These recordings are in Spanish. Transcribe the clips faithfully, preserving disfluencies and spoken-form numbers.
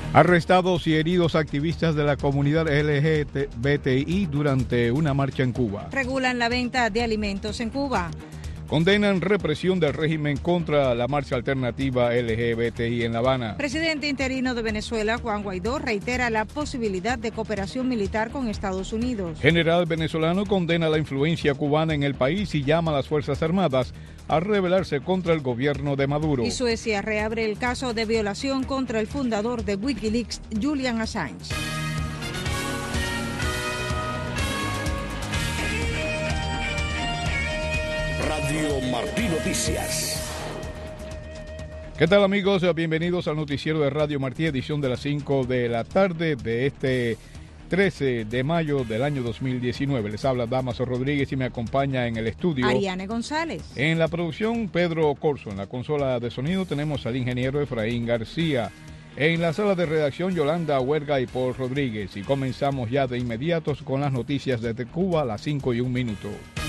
Arrestados y heridos activistas de la comunidad L G B T I durante una marcha en Cuba. Regulan la venta de alimentos en Cuba. Condenan represión del régimen contra la marcha alternativa L G B T I en La Habana. Presidente interino de Venezuela, Juan Guaidó, reitera la posibilidad de cooperación militar con Estados Unidos. General venezolano condena la influencia cubana en el país y llama a las Fuerzas Armadas a rebelarse contra el gobierno de Maduro. Y Suecia reabre el caso de violación contra el fundador de Wikileaks, Julian Assange. Radio Martí Noticias. ¿Qué tal, amigos? Bienvenidos al noticiero de Radio Martí, edición de las cinco de la tarde de este trece de mayo del año dos mil diecinueve. Les habla Damaso Rodríguez y me acompaña en el estudio Ariane González. En la producción, Pedro Corso. En la consola de sonido tenemos al ingeniero Efraín García. En la sala de redacción, Yolanda Huerga y Paul Rodríguez. Y comenzamos ya de inmediato con las noticias desde Cuba a las cinco y un minuto.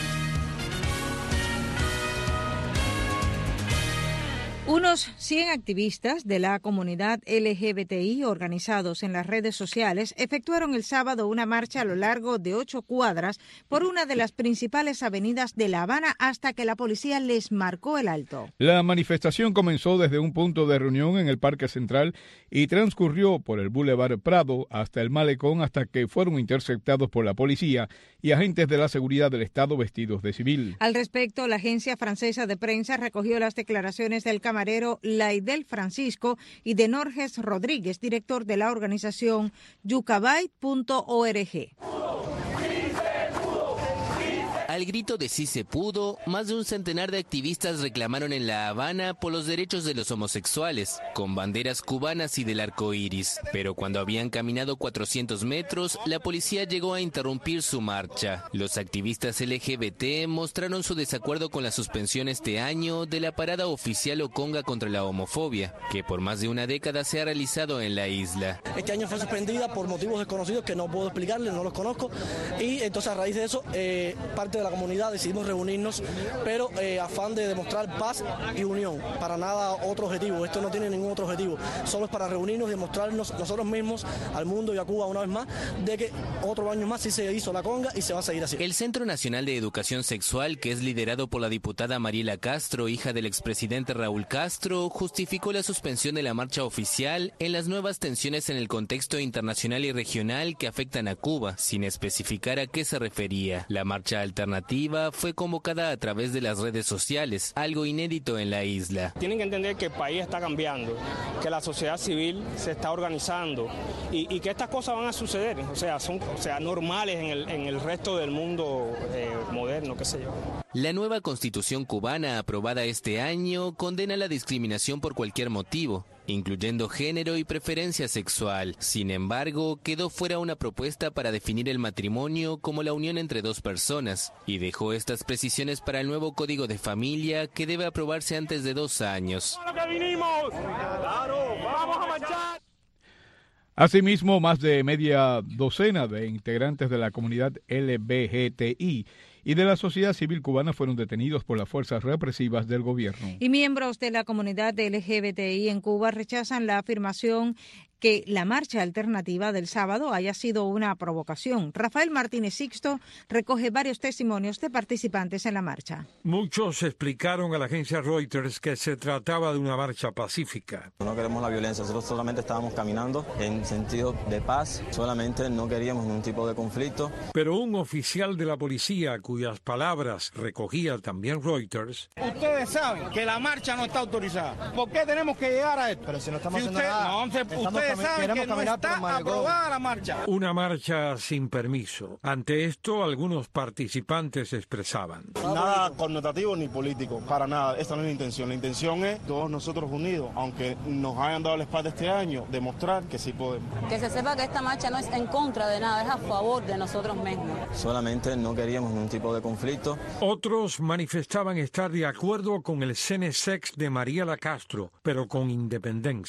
Unos cien activistas de la comunidad L G B T I organizados en las redes sociales efectuaron el sábado una marcha a lo largo de ocho cuadras por una de las principales avenidas de La Habana hasta que la policía les marcó el alto. La manifestación comenzó desde un punto de reunión en el Parque Central y transcurrió por el Boulevard Prado hasta el Malecón hasta que fueron interceptados por la policía y agentes de la seguridad del Estado vestidos de civil. Al respecto, la agencia francesa de prensa recogió las declaraciones del camarero Laidel Francisco y de Norges Rodríguez, director de la organización yucabay punto org. Al grito de sí se pudo, más de un centenar de activistas reclamaron en La Habana por los derechos de los homosexuales, con banderas cubanas y del arco iris. Pero cuando habían caminado cuatrocientos metros, la policía llegó a interrumpir su marcha. Los activistas L G B T mostraron su desacuerdo con la suspensión este año de la parada oficial Oconga contra la homofobia, que por más de una década se ha realizado en la isla. Este año fue suspendida por motivos desconocidos que no puedo explicarles, no los conozco, y entonces a raíz de eso, eh, parte de la comunidad decidimos reunirnos, pero eh, afán de demostrar paz y unión, para nada otro objetivo. Esto no tiene ningún otro objetivo, solo es para reunirnos y demostrarnos nosotros mismos al mundo y a Cuba una vez más de que otro año más sí se hizo la conga y se va a seguir así. El Centro Nacional de Educación Sexual, que es liderado por la diputada Mariela Castro, hija del expresidente Raúl Castro, justificó la suspensión de la marcha oficial en las nuevas tensiones en el contexto internacional y regional que afectan a Cuba, sin especificar a qué se refería. La marcha alternativa fue convocada a través de las redes sociales, algo inédito en la isla. Tienen que entender que el país está cambiando, que la sociedad civil se está organizando y, y que estas cosas van a suceder, o sea, son o sea, normales en el, en el resto del mundo eh, moderno, qué sé yo. La nueva constitución cubana aprobada este año condena la discriminación por cualquier motivo, incluyendo género y preferencia sexual. Sin embargo, quedó fuera una propuesta para definir el matrimonio como la unión entre dos personas y dejó estas precisiones para el nuevo Código de Familia que debe aprobarse antes de dos años. Asimismo, más de media docena de integrantes de la comunidad L G B T I y de la sociedad civil cubana fueron detenidos por las fuerzas represivas del gobierno. Y miembros de la comunidad L G B T I en Cuba rechazan la afirmación que la marcha alternativa del sábado haya sido una provocación. Rafael Martínez Sixto recoge varios testimonios de participantes en la marcha. Muchos explicaron a la agencia Reuters que se trataba de una marcha pacífica. No queremos la violencia, nosotros solamente estábamos caminando en sentido de paz, solamente no queríamos ningún tipo de conflicto. Pero un oficial de la policía, cuyas palabras recogía también Reuters... Ustedes saben que la marcha no está autorizada. ¿Por qué tenemos que llegar a esto? Pero si no estamos si haciendo usted, nada. No, se, ustedes saben que no está aprobada la marcha. Una marcha sin permiso. Ante esto, algunos participantes expresaban: nada connotativo ni político, para nada. Esta no es la intención. La intención es todos nosotros unidos, aunque nos hayan dado la espalda este año, demostrar que sí podemos. Que se sepa que esta marcha no es en contra de nada, es a favor de nosotros mismos. Solamente no queríamos ningún tipo de conflicto. Otros manifestaban estar de acuerdo con el Cenesex de Mariela Castro, pero con independencia.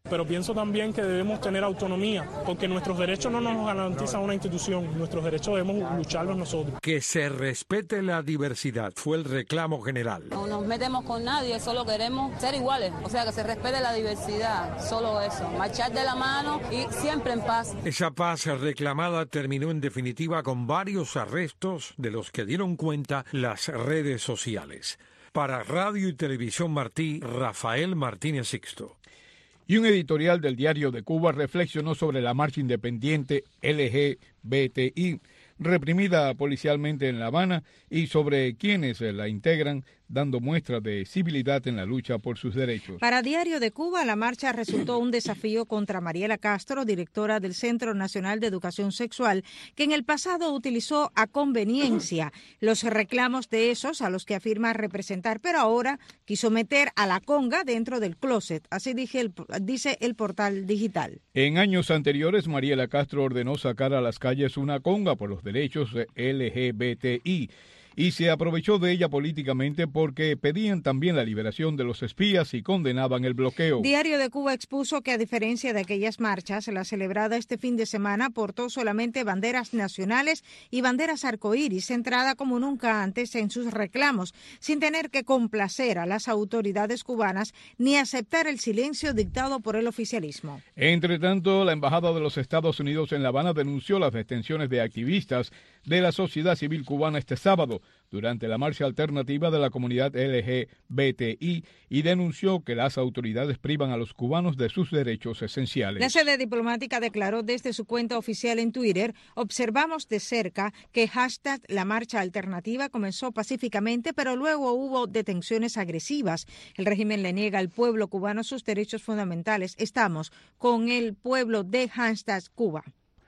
Pero pienso también que debemos tener autonomía, porque nuestros derechos no nos garantiza una institución, nuestros derechos debemos lucharlos nosotros. Que se respete la diversidad fue el reclamo general. No nos metemos con nadie, solo queremos ser iguales, o sea, que se respete la diversidad, solo eso, marchar de la mano y siempre en paz. Esa paz reclamada terminó en definitiva con varios arrestos de los que dieron cuenta las redes sociales. Para Radio y Televisión Martí, Rafael Martínez Sixto. Y un editorial del Diario de Cuba reflexionó sobre la marcha independiente L G B T I, reprimida policialmente en La Habana, y sobre quienes la integran, dando muestras de civilidad en la lucha por sus derechos. Para Diario de Cuba, la marcha resultó un desafío contra Mariela Castro, directora del Centro Nacional de Educación Sexual, que en el pasado utilizó a conveniencia los reclamos de esos a los que afirma representar, pero ahora quiso meter a la conga dentro del closet, así dije el, dice el portal digital. En años anteriores, Mariela Castro ordenó sacar a las calles una conga por los derechos L G B T I, y se aprovechó de ella políticamente porque pedían también la liberación de los espías y condenaban el bloqueo. Diario de Cuba expuso que, a diferencia de aquellas marchas, la celebrada este fin de semana portó solamente banderas nacionales y banderas arcoíris, centrada como nunca antes en sus reclamos, sin tener que complacer a las autoridades cubanas ni aceptar el silencio dictado por el oficialismo. Entre tanto, la Embajada de los Estados Unidos en La Habana denunció las detenciones de activistas de la sociedad civil cubana este sábado durante la marcha alternativa de la comunidad L G B T I y denunció que las autoridades privan a los cubanos de sus derechos esenciales. La sede diplomática declaró desde su cuenta oficial en Twitter: observamos de cerca que hashtag la marcha alternativa comenzó pacíficamente, pero luego hubo detenciones agresivas. El régimen le niega al pueblo cubano sus derechos fundamentales. Estamos con el pueblo de hashtag Cuba.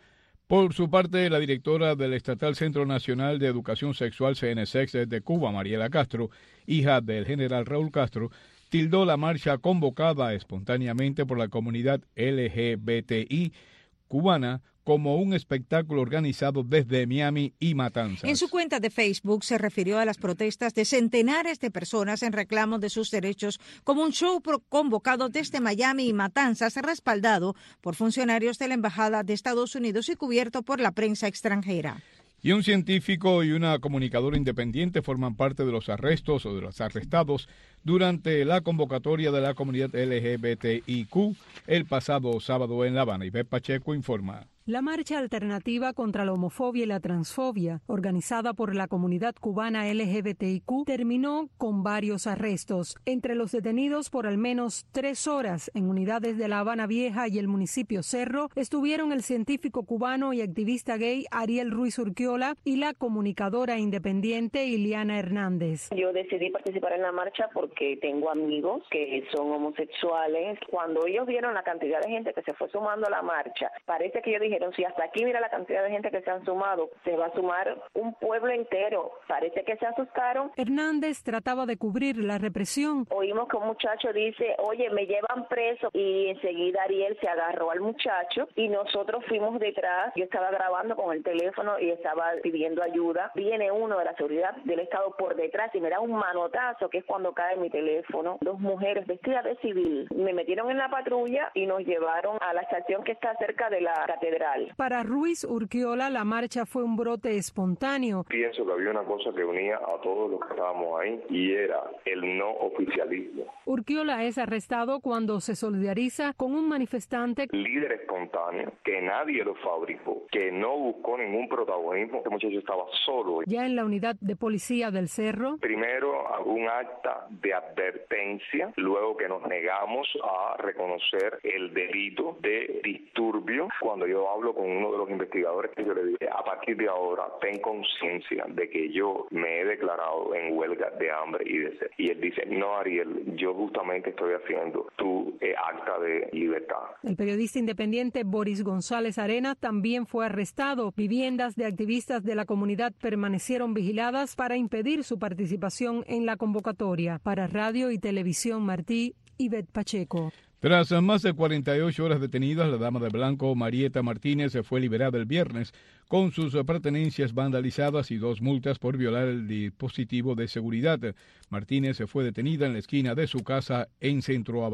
Por su parte, la directora del Estatal Centro Nacional de Educación Sexual C N S E X de Cuba, Mariela Castro, hija del general Raúl Castro, tildó la marcha convocada espontáneamente por la comunidad L G B T I cubana como un espectáculo organizado desde Miami y Matanzas. En su cuenta de Facebook se refirió a las protestas de centenares de personas en reclamo de sus derechos como un show convocado desde Miami y Matanzas, respaldado por funcionarios de la Embajada de Estados Unidos y cubierto por la prensa extranjera. Y un científico y una comunicadora independiente forman parte de los arrestos o de los arrestados durante la convocatoria de la comunidad L G B T I Q el pasado sábado en La Habana. Ivette Pacheco informa. La marcha alternativa contra la homofobia y la transfobia, organizada por la comunidad cubana L G B T I Q, terminó con varios arrestos. Entre los detenidos por al menos tres horas en unidades de La Habana Vieja y el municipio Cerro estuvieron el científico cubano y activista gay Ariel Ruiz Urquiola y la comunicadora independiente Iliana Hernández. Yo decidí participar en la marcha porque tengo amigos que son homosexuales. Cuando ellos vieron la cantidad de gente que se fue sumando a la marcha, parece que yo dije, si hasta aquí mira la cantidad de gente que se han sumado, se va a sumar un pueblo entero. Parece que se asustaron. Hernández trataba de cubrir la represión. Oímos que un muchacho dice, oye, me llevan preso, y enseguida Ariel se agarró al muchacho y nosotros fuimos detrás. Yo estaba grabando con el teléfono y estaba pidiendo ayuda. Viene uno de la seguridad del Estado por detrás y me da un manotazo, que es cuando cae mi teléfono. Dos mujeres vestidas de civil me metieron en la patrulla y nos llevaron a la estación que está cerca de la catedral. Para Ruiz Urquiola, la marcha fue un brote espontáneo. Pienso que había una cosa que unía a todos los que estábamos ahí y era el no oficialismo. Urquiola es arrestado cuando se solidariza con un manifestante líder espontáneo, que nadie lo fabricó, que no buscó ningún protagonismo. Este muchacho estaba solo. Ya en la unidad de policía del Cerro. Primero un acta de advertencia, luego que nos negamos a reconocer el delito de disturbio. Cuando yo hablo con uno de los investigadores, que yo le dije, a partir de ahora ten conciencia de que yo me he declarado en huelga de hambre y de sed. Y él dice, no, Ariel, yo justamente estoy haciendo tu eh, acta de libertad. El periodista independiente Boris González Arena también fue arrestado. Viviendas de activistas de la comunidad permanecieron vigiladas para impedir su participación en la convocatoria. Para Radio y Televisión Martí, Ivette Pacheco. Tras más de cuarenta y ocho horas detenidas, la dama de blanco Marieta Martínez se fue liberada el viernes con sus pertenencias vandalizadas y dos multas por violar el dispositivo de seguridad. Martínez se fue detenida en la esquina de su casa en Centro Habana.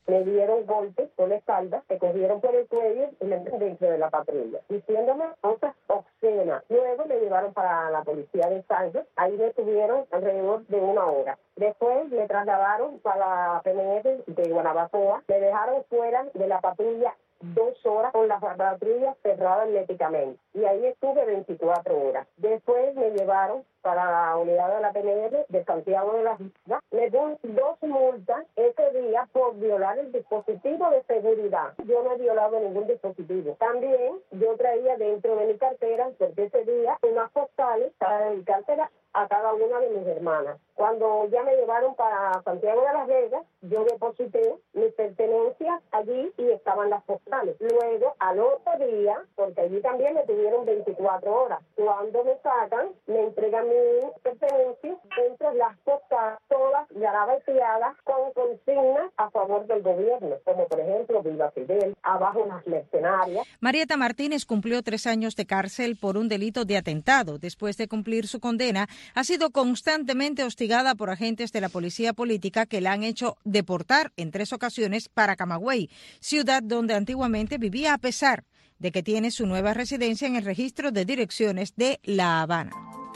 me dieron golpes por la espalda, me cogieron por el cuello y me metieron dentro de la patrulla, diciéndome cosas obscenas. Luego me llevaron para la policía de Sánchez, ahí me tuvieron alrededor de una hora. Después me trasladaron para la P N F de Guanabacoa, me dejaron fuera de la patrulla dos horas con la patrulla cerrada herméticamente y ahí estuve veinticuatro horas. Después me llevaron para la unidad de la P N R de Santiago de las Islas. Me dieron dos multas ese día por violar el dispositivo de seguridad. Yo no he violado ningún dispositivo. También yo traía dentro de mi cartera, porque ese día, unas postales para mi cartera a cada una de mis hermanas. Cuando ya me llevaron para Santiago de las Vegas, yo deposité mis pertenencias allí y estaban las postales. Luego, al otro día, porque allí también me tuvieron veinticuatro horas, cuando me sacan, me entregan mis pertenencias, entre las postales, todas garabateadas con consignas a favor del gobierno, como por ejemplo, Viva Fidel, abajo las mercenarias. Marieta Martínez cumplió tres años de cárcel por un delito de atentado. Después de cumplir su condena, ha sido constantemente hostigada por agentes de la policía política que la han hecho deportar en tres ocasiones para Camagüey, ciudad donde antiguamente vivía, a pesar de que tiene su nueva residencia en el registro de direcciones de La Habana.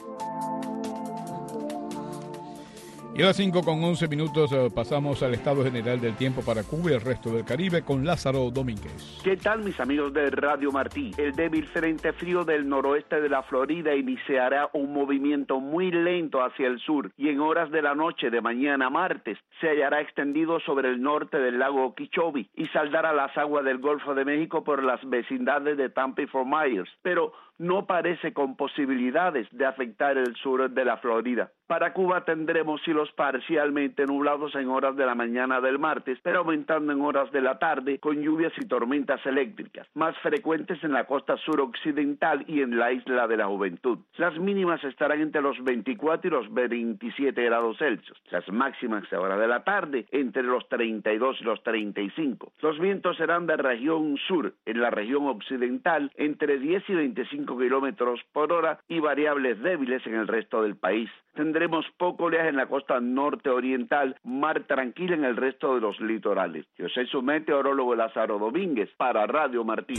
Y a las cinco con once minutos pasamos al estado general del tiempo para Cuba y el resto del Caribe con Lázaro Domínguez. ¿Qué tal, mis amigos de Radio Martí? El débil frente frío del noroeste de la Florida iniciará un movimiento muy lento hacia el sur y en horas de la noche de mañana martes se hallará extendido sobre el norte del lago Okeechobee y saldrá las aguas del Golfo de México por las vecindades de Tampa y Fort Myers, pero no parece con posibilidades de afectar el sur de la Florida. Para Cuba tendremos cielos parcialmente nublados en horas de la mañana del martes, pero aumentando en horas de la tarde con lluvias y tormentas eléctricas, más frecuentes en la costa suroccidental y en la isla de la Juventud. Las mínimas estarán entre los veinticuatro y los veintisiete grados Celsius. Las máximas a hora de la tarde entre los treinta y dos y los treinta y cinco. Los vientos serán de región sur, en la región occidental, entre diez y veinticinco kilómetros por hora y variables débiles en el resto del país. Tendremos poco oleaje en la costa norte oriental, mar tranquila en el resto de los litorales. Yo soy su meteorólogo Lázaro Domínguez para Radio Martí.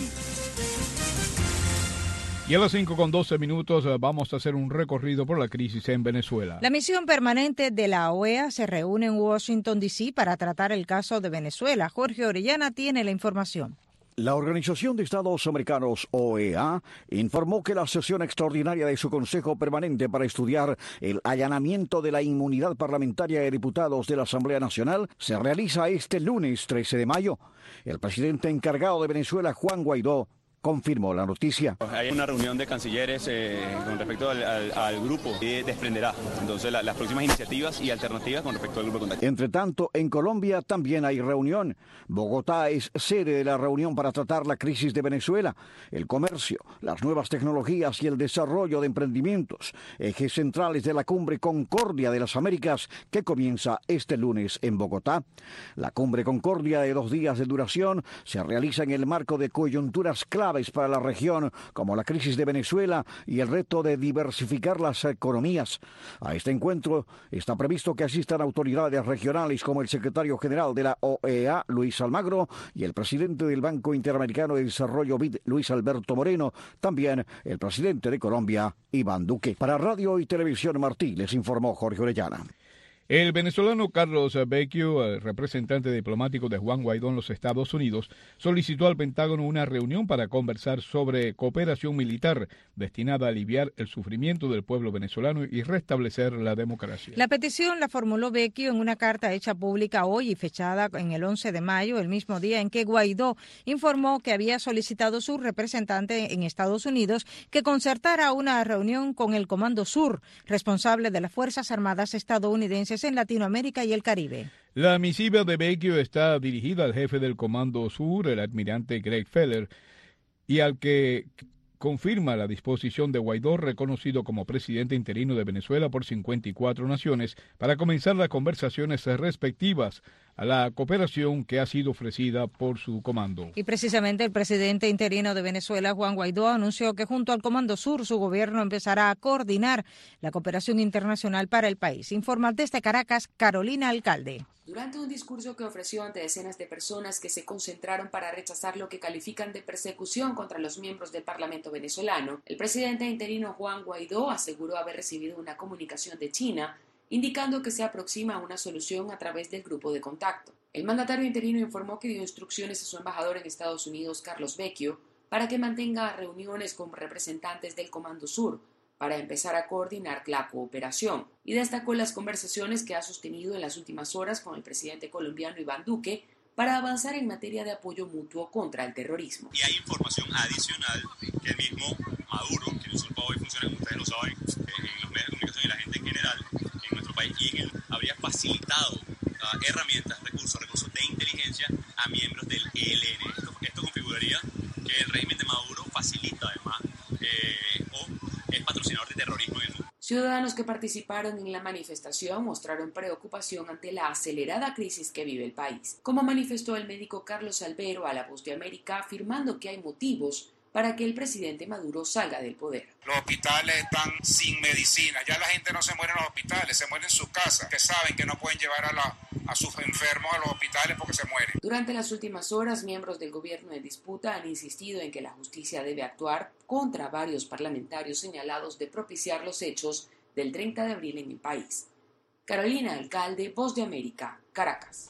Y a las cinco con doce minutos vamos a hacer un recorrido por la crisis en Venezuela. La misión permanente de la O E A se reúne en Washington, D C para tratar el caso de Venezuela. Jorge Orellana tiene la información. La Organización de Estados Americanos, O E A, informó que la sesión extraordinaria de su Consejo Permanente para estudiar el allanamiento de la inmunidad parlamentaria de diputados de la Asamblea Nacional se realiza este lunes trece de mayo. El presidente encargado de Venezuela, Juan Guaidó, confirmó la noticia. Hay una reunión de cancilleres eh, con respecto al, al, al grupo que desprenderá entonces la, las próximas iniciativas y alternativas con respecto al grupo de contacto. Entre tanto, en Colombia también hay reunión. Bogotá es sede de la reunión para tratar la crisis de Venezuela, el comercio, las nuevas tecnologías y el desarrollo de emprendimientos, ejes centrales de la Cumbre Concordia de las Américas que comienza este lunes en Bogotá. La Cumbre Concordia, de dos días de duración, se realiza en el marco de coyunturas clave para la región, como la crisis de Venezuela y el reto de diversificar las economías. A este encuentro está previsto que asistan autoridades regionales como el secretario general de la O E A, Luis Almagro, y el presidente del Banco Interamericano de Desarrollo, B I D, Luis Alberto Moreno, también el presidente de Colombia, Iván Duque. Para Radio y Televisión Martí, les informó Jorge Orellana. El venezolano Carlos Vecchio, representante diplomático de Juan Guaidó en los Estados Unidos, solicitó al Pentágono una reunión para conversar sobre cooperación militar destinada a aliviar el sufrimiento del pueblo venezolano y restablecer la democracia. La petición la formuló Vecchio en una carta hecha pública hoy y fechada en el once de mayo, el mismo día en que Guaidó informó que había solicitado su representante en Estados Unidos que concertara una reunión con el Comando Sur, responsable de las Fuerzas Armadas estadounidenses en Latinoamérica y el Caribe. La misiva de Vecchio está dirigida al jefe del Comando Sur, el almirante Greg Feller, y al que confirma la disposición de Guaidó, reconocido como presidente interino de Venezuela por cincuenta y cuatro naciones, para comenzar las conversaciones respectivas a la cooperación que ha sido ofrecida por su comando. Y precisamente el presidente interino de Venezuela, Juan Guaidó, anunció que junto al Comando Sur su gobierno empezará a coordinar la cooperación internacional para el país. Informa desde Caracas, Carolina Alcalde. Durante un discurso que ofreció ante decenas de personas que se concentraron para rechazar lo que califican de persecución contra los miembros del Parlamento venezolano, el presidente interino Juan Guaidó aseguró haber recibido una comunicación de China indicando que se aproxima a una solución a través del grupo de contacto. El mandatario interino informó que dio instrucciones a su embajador en Estados Unidos, Carlos Vecchio, para que mantenga reuniones con representantes del Comando Sur para empezar a coordinar la cooperación, y destacó las conversaciones que ha sostenido en las últimas horas con el presidente colombiano Iván Duque para avanzar en materia de apoyo mutuo contra el terrorismo. Y hay información adicional que el mismo Maduro, que no solo hoy funciona, como ustedes lo saben, en los medios de comunicación y la gente en general en nuestro país, y en él habría facilitado uh, herramientas, recursos, recursos de inteligencia a miembros del E L N. Esto, esto configuraría que el régimen de Maduro facilita además eh, o es patrocinador de terrorismo en el mundo. Ciudadanos que participaron en la manifestación mostraron preocupación ante la acelerada crisis que vive el país, como manifestó el médico Carlos Albero a La Voz de América, afirmando que hay motivos para que el presidente Maduro salga del poder. Los hospitales están sin medicina, ya la gente no se muere en los hospitales, se muere en sus casas, que saben que no pueden llevar a, la, a sus enfermos a los hospitales porque se mueren. Durante las últimas horas, miembros del gobierno en disputa han insistido en que la justicia debe actuar contra varios parlamentarios señalados de propiciar los hechos del treinta de abril en el país. Carolina Alcalde, Voz de América, Caracas.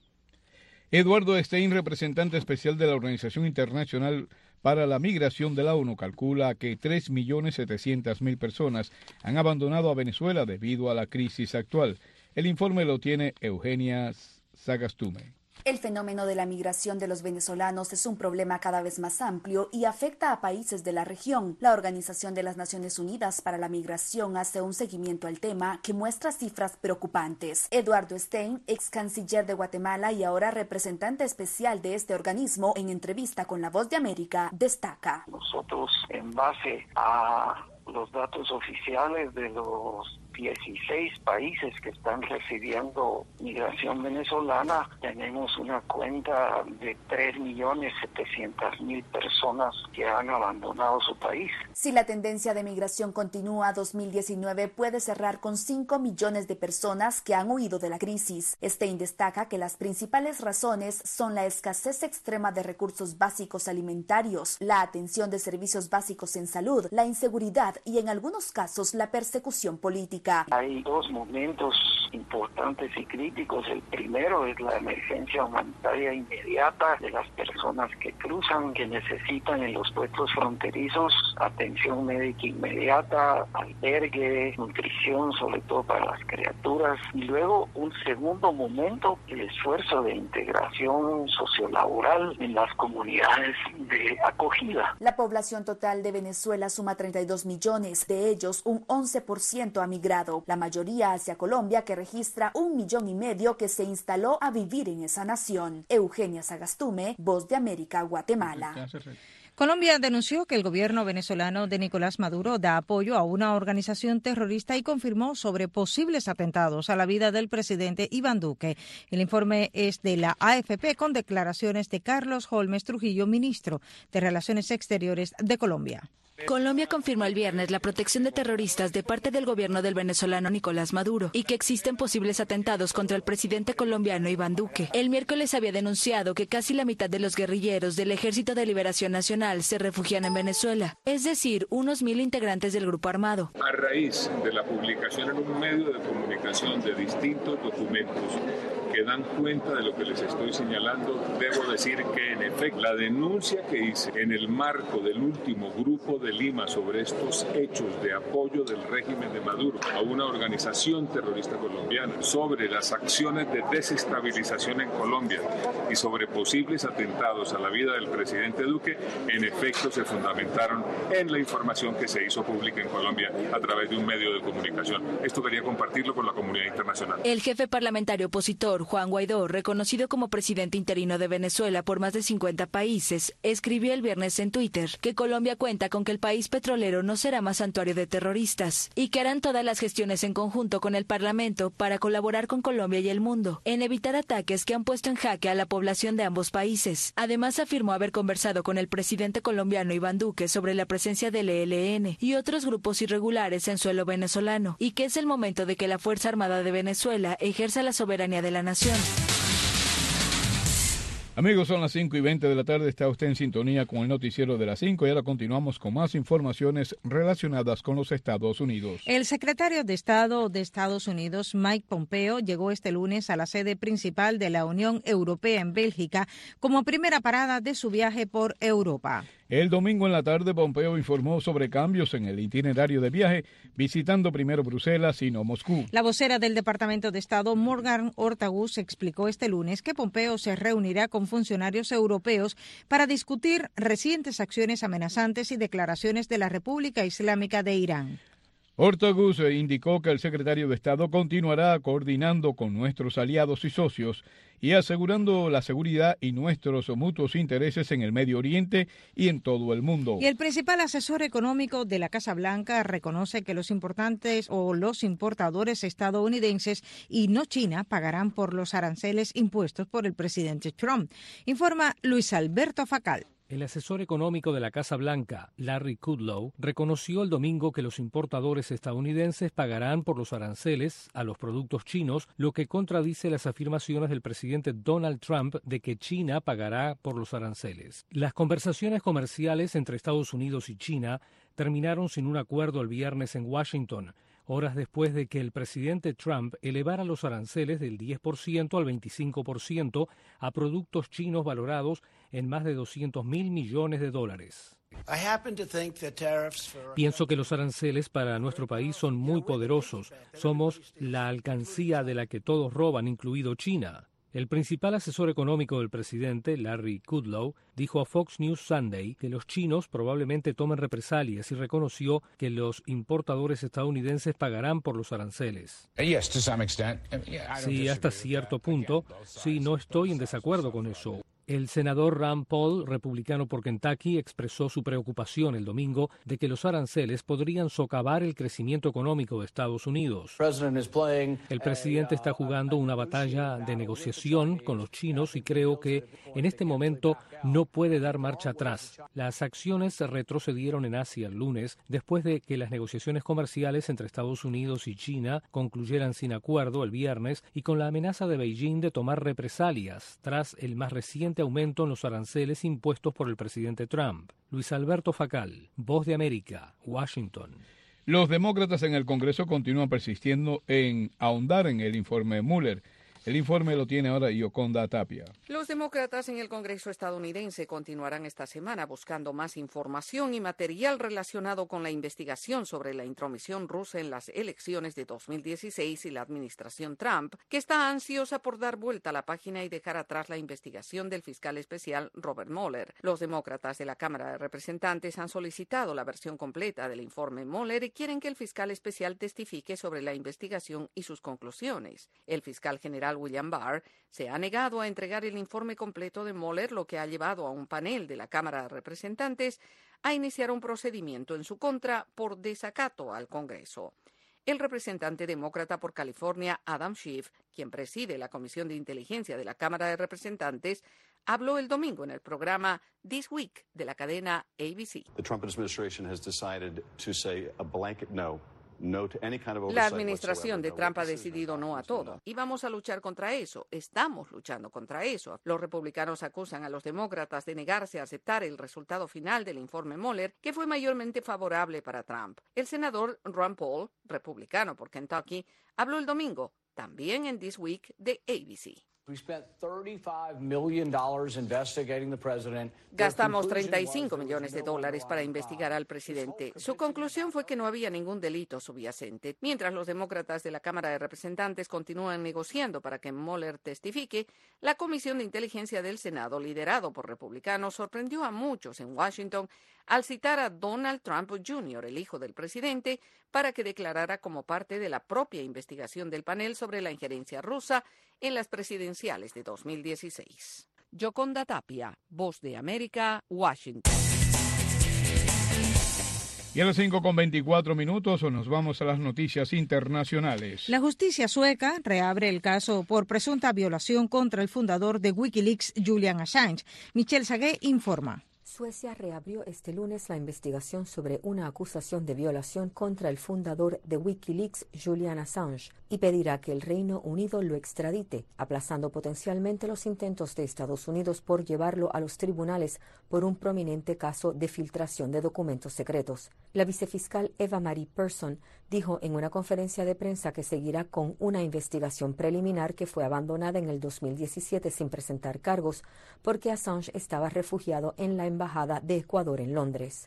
Eduardo Stein, representante especial de la Organización Internacional para la Migración de la ONU, calcula que tres millones setecientas mil personas han abandonado a Venezuela debido a la crisis actual. El informe lo tiene Eugenia Sagastume. El fenómeno de la migración de los venezolanos es un problema cada vez más amplio y afecta a países de la región. La Organización de las Naciones Unidas para la Migración hace un seguimiento al tema que muestra cifras preocupantes. Eduardo Stein, ex canciller de Guatemala y ahora representante especial de este organismo, en entrevista con La Voz de América, destaca. Nosotros, en base a los datos oficiales de los dieciséis países que están recibiendo migración venezolana, tenemos una cuenta de tres millones setecientas mil personas que han abandonado su país. Si la tendencia de migración continúa, dos mil diecinueve puede cerrar con cinco millones de personas que han huido de la crisis. Stein destaca que las principales razones son la escasez extrema de recursos básicos alimentarios, la atención de servicios básicos en salud, la inseguridad y en algunos casos la persecución política. Hay dos momentos importantes y críticos. El primero es la emergencia humanitaria inmediata de las personas que cruzan, que necesitan en los puestos fronterizos atención médica inmediata, albergue, nutrición, sobre todo para las criaturas. Y luego un segundo momento, el esfuerzo de integración sociolaboral en las comunidades de acogida. La población total de Venezuela suma treinta y dos millones, de ellos un once por ciento ha migrado, la mayoría hacia Colombia, que registra un millón y medio que se instaló a vivir en esa nación. Eugenia Sagastume, Voz de América, Guatemala. Colombia denunció que el gobierno venezolano de Nicolás Maduro da apoyo a una organización terrorista y confirmó sobre posibles atentados a la vida del presidente Iván Duque. El informe es de la A F P con declaraciones de Carlos Holmes Trujillo, ministro de Relaciones Exteriores de Colombia. Colombia confirmó el viernes la protección de terroristas de parte del gobierno del venezolano Nicolás Maduro y que existen posibles atentados contra el presidente colombiano Iván Duque. El miércoles había denunciado que casi la mitad de los guerrilleros del Ejército de Liberación Nacional se refugian en Venezuela, es decir, unos mil integrantes del grupo armado. A raíz de la publicación en un medio de comunicación de distintos documentos que dan cuenta de lo que les estoy señalando, debo decir que en efecto la denuncia que hice en el marco del último grupo de Lima sobre estos hechos de apoyo del régimen de Maduro a una organización terrorista colombiana, sobre las acciones de desestabilización en Colombia y sobre posibles atentados a la vida del presidente Duque, en efecto se fundamentaron en la información que se hizo pública en Colombia a través de un medio de comunicación. Esto quería compartirlo con la comunidad internacional. El jefe parlamentario opositor Juan Guaidó, reconocido como presidente interino de Venezuela por más de cincuenta países, escribió el viernes en Twitter que Colombia cuenta con que que el país petrolero no será más santuario de terroristas y que harán todas las gestiones en conjunto con el Parlamento para colaborar con Colombia y el mundo en evitar ataques que han puesto en jaque a la población de ambos países. Además, afirmó haber conversado con el presidente colombiano Iván Duque sobre la presencia del E L N y otros grupos irregulares en suelo venezolano y que es el momento de que la Fuerza Armada de Venezuela ejerza la soberanía de la nación. Amigos, son las cinco y veinte de la tarde, está usted en sintonía con el noticiero de las cinco y ahora continuamos con más informaciones relacionadas con los Estados Unidos. El secretario de Estado de Estados Unidos, Mike Pompeo, llegó este lunes a la sede principal de la Unión Europea en Bélgica como primera parada de su viaje por Europa. El domingo en la tarde, Pompeo informó sobre cambios en el itinerario de viaje, visitando primero Bruselas y no Moscú. La vocera del Departamento de Estado, Morgan Ortagus, explicó este lunes que Pompeo se reunirá con funcionarios europeos para discutir recientes acciones amenazantes y declaraciones de la República Islámica de Irán. Ortagus indicó que el secretario de Estado continuará coordinando con nuestros aliados y socios y asegurando la seguridad y nuestros mutuos intereses en el Medio Oriente y en todo el mundo. Y el principal asesor económico de la Casa Blanca reconoce que los importantes o los importadores estadounidenses y no China pagarán por los aranceles impuestos por el presidente Trump. Informa Luis Alberto Facal. El asesor económico de la Casa Blanca, Larry Kudlow, reconoció el domingo que los importadores estadounidenses pagarán por los aranceles a los productos chinos, lo que contradice las afirmaciones del presidente Donald Trump de que China pagará por los aranceles. Las conversaciones comerciales entre Estados Unidos y China terminaron sin un acuerdo el viernes en Washington, horas después de que el presidente Trump elevara los aranceles del diez por ciento al veinticinco por ciento a productos chinos valorados en más de doscientos mil millones de dólares. Pienso que los aranceles para nuestro país son muy poderosos. Somos la alcancía de la que todos roban, incluido China. El principal asesor económico del presidente, Larry Kudlow, dijo a Fox News Sunday que los chinos probablemente tomen represalias y reconoció que los importadores estadounidenses pagarán por los aranceles. Sí, hasta cierto punto. Sí, no estoy en desacuerdo con eso. El senador Rand Paul, republicano por Kentucky, expresó su preocupación el domingo de que los aranceles podrían socavar el crecimiento económico de Estados Unidos. El presidente está jugando una batalla de negociación con los chinos y creo que en este momento no puede dar marcha atrás. Las acciones retrocedieron en Asia el lunes después de que las negociaciones comerciales entre Estados Unidos y China concluyeran sin acuerdo el viernes y con la amenaza de Beijing de tomar represalias tras el más reciente aumento en los aranceles impuestos por el presidente Trump. Luis Alberto Facal, Voz de América, Washington. Los demócratas en el Congreso continúan persistiendo en ahondar en el informe Mueller. El informe lo tiene ahora Yoconda Tapia. Los demócratas en el Congreso estadounidense continuarán esta semana buscando más información y material relacionado con la investigación sobre la intromisión rusa en las elecciones de dos mil dieciséis y la administración Trump, que está ansiosa por dar vuelta a la página y dejar atrás la investigación del fiscal especial Robert Mueller. Los demócratas de la Cámara de Representantes han solicitado la versión completa del informe Mueller y quieren que el fiscal especial testifique sobre la investigación y sus conclusiones. El fiscal general William Barr se ha negado a entregar el informe completo de Mueller, lo que ha llevado a un panel de la Cámara de Representantes a iniciar un procedimiento en su contra por desacato al Congreso. El representante demócrata por California, Adam Schiff, quien preside la Comisión de Inteligencia de la Cámara de Representantes, habló el domingo en el programa This Week de la cadena A B C. The Trump administration has decided to say a blanket no. La administración de Trump ha decidido no a todo y vamos a luchar contra eso. Estamos luchando contra eso. Los republicanos acusan a los demócratas de negarse a aceptar el resultado final del informe Mueller, que fue mayormente favorable para Trump. El senador Rand Paul, republicano por Kentucky, habló el domingo, también en This Week de A B C. Gastamos treinta y cinco millones de dólares para investigar al presidente. Su conclusión fue que no había ningún delito subyacente. Mientras los demócratas de la Cámara de Representantes continúan negociando para que Mueller testifique, la Comisión de Inteligencia del Senado, liderado por republicanos, sorprendió a muchos en Washington al citar a Donald Trump junior, el hijo del presidente, para que declarara como parte de la propia investigación del panel sobre la injerencia rusa en las presidenciales de dos mil dieciséis. Yoconda Tapia, Voz de América, Washington. Y a las cinco con veinticuatro minutos nos vamos a las noticias internacionales. La justicia sueca reabre el caso por presunta violación contra el fundador de Wikileaks, Julian Assange. Michelle Sagué informa. Suecia reabrió este lunes la investigación sobre una acusación de violación contra el fundador de Wikileaks, Julian Assange, y pedirá que el Reino Unido lo extradite, aplazando potencialmente los intentos de Estados Unidos por llevarlo a los tribunales por un prominente caso de filtración de documentos secretos. La vicefiscal Eva Marie Persson dijo en una conferencia de prensa que seguirá con una investigación preliminar que fue abandonada en el dos mil diecisiete sin presentar cargos porque Assange estaba refugiado en la Embajada de Ecuador en Londres.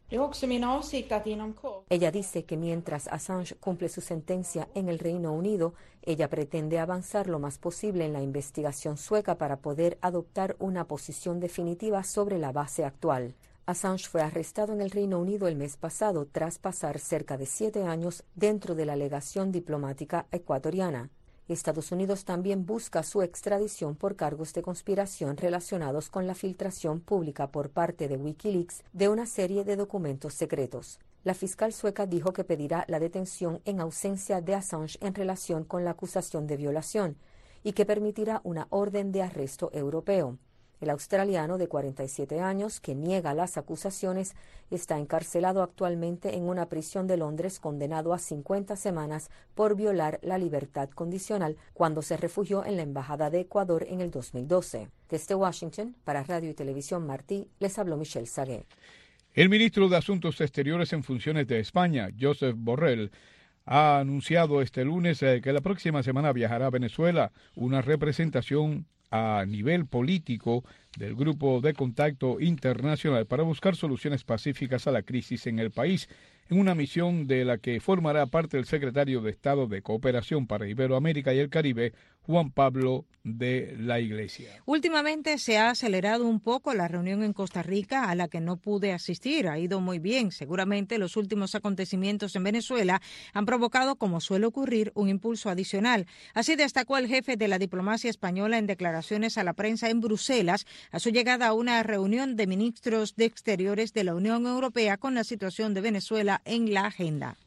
Ella dice que mientras Assange cumple su sentencia en el Reino Unido, ella pretende avanzar lo más posible en la investigación sueca para poder adoptar una posición definitiva sobre la base actual. Assange fue arrestado en el Reino Unido el mes pasado tras pasar cerca de siete años dentro de la legación diplomática ecuatoriana. Estados Unidos también busca su extradición por cargos de conspiración relacionados con la filtración pública por parte de Wikileaks de una serie de documentos secretos. La fiscal sueca dijo que pedirá la detención en ausencia de Assange en relación con la acusación de violación y que permitirá una orden de arresto europeo. El australiano de cuarenta y siete años, que niega las acusaciones, está encarcelado actualmente en una prisión de Londres condenado a cincuenta semanas por violar la libertad condicional cuando se refugió en la Embajada de Ecuador en el dos mil doce. Desde Washington, para Radio y Televisión Martí, les habló Michelle Sagué. El ministro de Asuntos Exteriores en funciones de España, Josep Borrell, ha anunciado este lunes que la próxima semana viajará a Venezuela, una representación a nivel político del Grupo de Contacto Internacional para buscar soluciones pacíficas a la crisis en el país, en una misión de la que formará parte el secretario de Estado de Cooperación para Iberoamérica y el Caribe, Juan Pablo de la Iglesia. Últimamente se ha acelerado un poco la reunión en Costa Rica a la que no pude asistir. Ha ido muy bien. Seguramente los últimos acontecimientos en Venezuela han provocado, como suele ocurrir, un impulso adicional. Así destacó el jefe de la diplomacia española en declaraciones a la prensa en Bruselas a su llegada a una reunión de ministros de Exteriores de la Unión Europea con la situación de Venezuela en la agenda.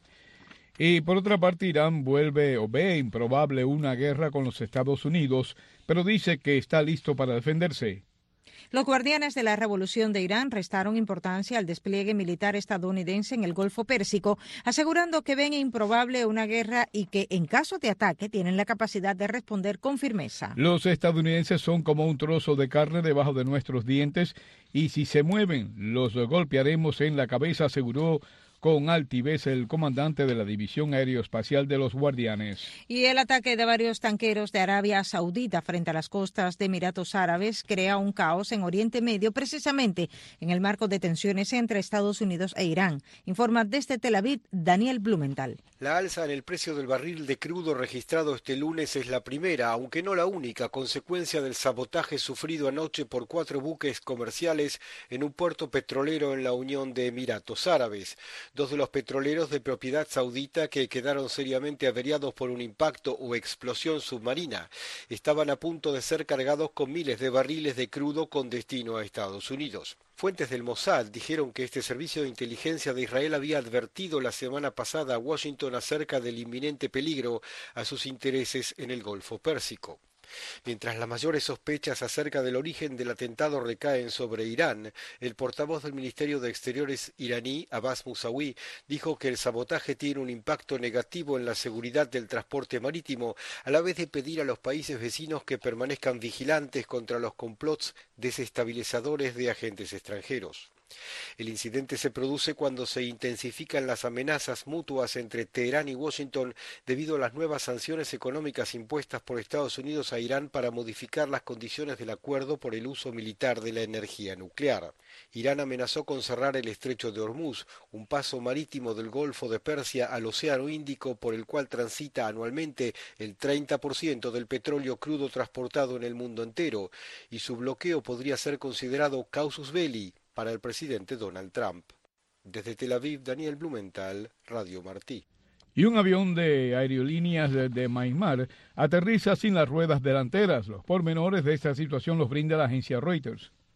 Y por otra parte, Irán vuelve o ve improbable una guerra con los Estados Unidos, pero dice que está listo para defenderse. Los guardianes de la revolución de Irán restaron importancia al despliegue militar estadounidense en el Golfo Pérsico, asegurando que ven improbable una guerra y que, en caso de ataque, tienen la capacidad de responder con firmeza. Los estadounidenses son como un trozo de carne debajo de nuestros dientes y si se mueven, los golpearemos en la cabeza, aseguró con altivez el comandante de la División Aeroespacial de los Guardianes. Y el ataque de varios tanqueros de Arabia Saudita frente a las costas de Emiratos Árabes crea un caos en Oriente Medio, precisamente en el marco de tensiones entre Estados Unidos e Irán. Informa desde Tel Aviv Daniel Blumenthal. La alza en el precio del barril de crudo registrado este lunes es la primera, aunque no la única, consecuencia del sabotaje sufrido anoche por cuatro buques comerciales en un puerto petrolero en la Unión de Emiratos Árabes. Dos de los petroleros de propiedad saudita que quedaron seriamente averiados por un impacto o explosión submarina estaban a punto de ser cargados con miles de barriles de crudo con destino a Estados Unidos. Fuentes del Mossad dijeron que este servicio de inteligencia de Israel había advertido la semana pasada a Washington acerca del inminente peligro a sus intereses en el Golfo Pérsico. Mientras las mayores sospechas acerca del origen del atentado recaen sobre Irán, el portavoz del Ministerio de Exteriores iraní, Abbas Mousavi, dijo que el sabotaje tiene un impacto negativo en la seguridad del transporte marítimo, a la vez de pedir a los países vecinos que permanezcan vigilantes contra los complots desestabilizadores de agentes extranjeros. El incidente se produce cuando se intensifican las amenazas mutuas entre Teherán y Washington debido a las nuevas sanciones económicas impuestas por Estados Unidos a Irán para modificar las condiciones del acuerdo por el uso militar de la energía nuclear. Irán amenazó con cerrar el estrecho de Hormuz, un paso marítimo del Golfo de Persia al Océano Índico por el cual transita anualmente el treinta por ciento del petróleo crudo transportado en el mundo entero, y su bloqueo podría ser considerado casus belli para el presidente Donald Trump. Desde Tel Aviv, Daniel Blumenthal, Radio Martí. Y un avión de aerolíneas de, de Myanmar aterriza sin las ruedas delanteras. Los pormenores de esta situación los brinda la agencia Reuters.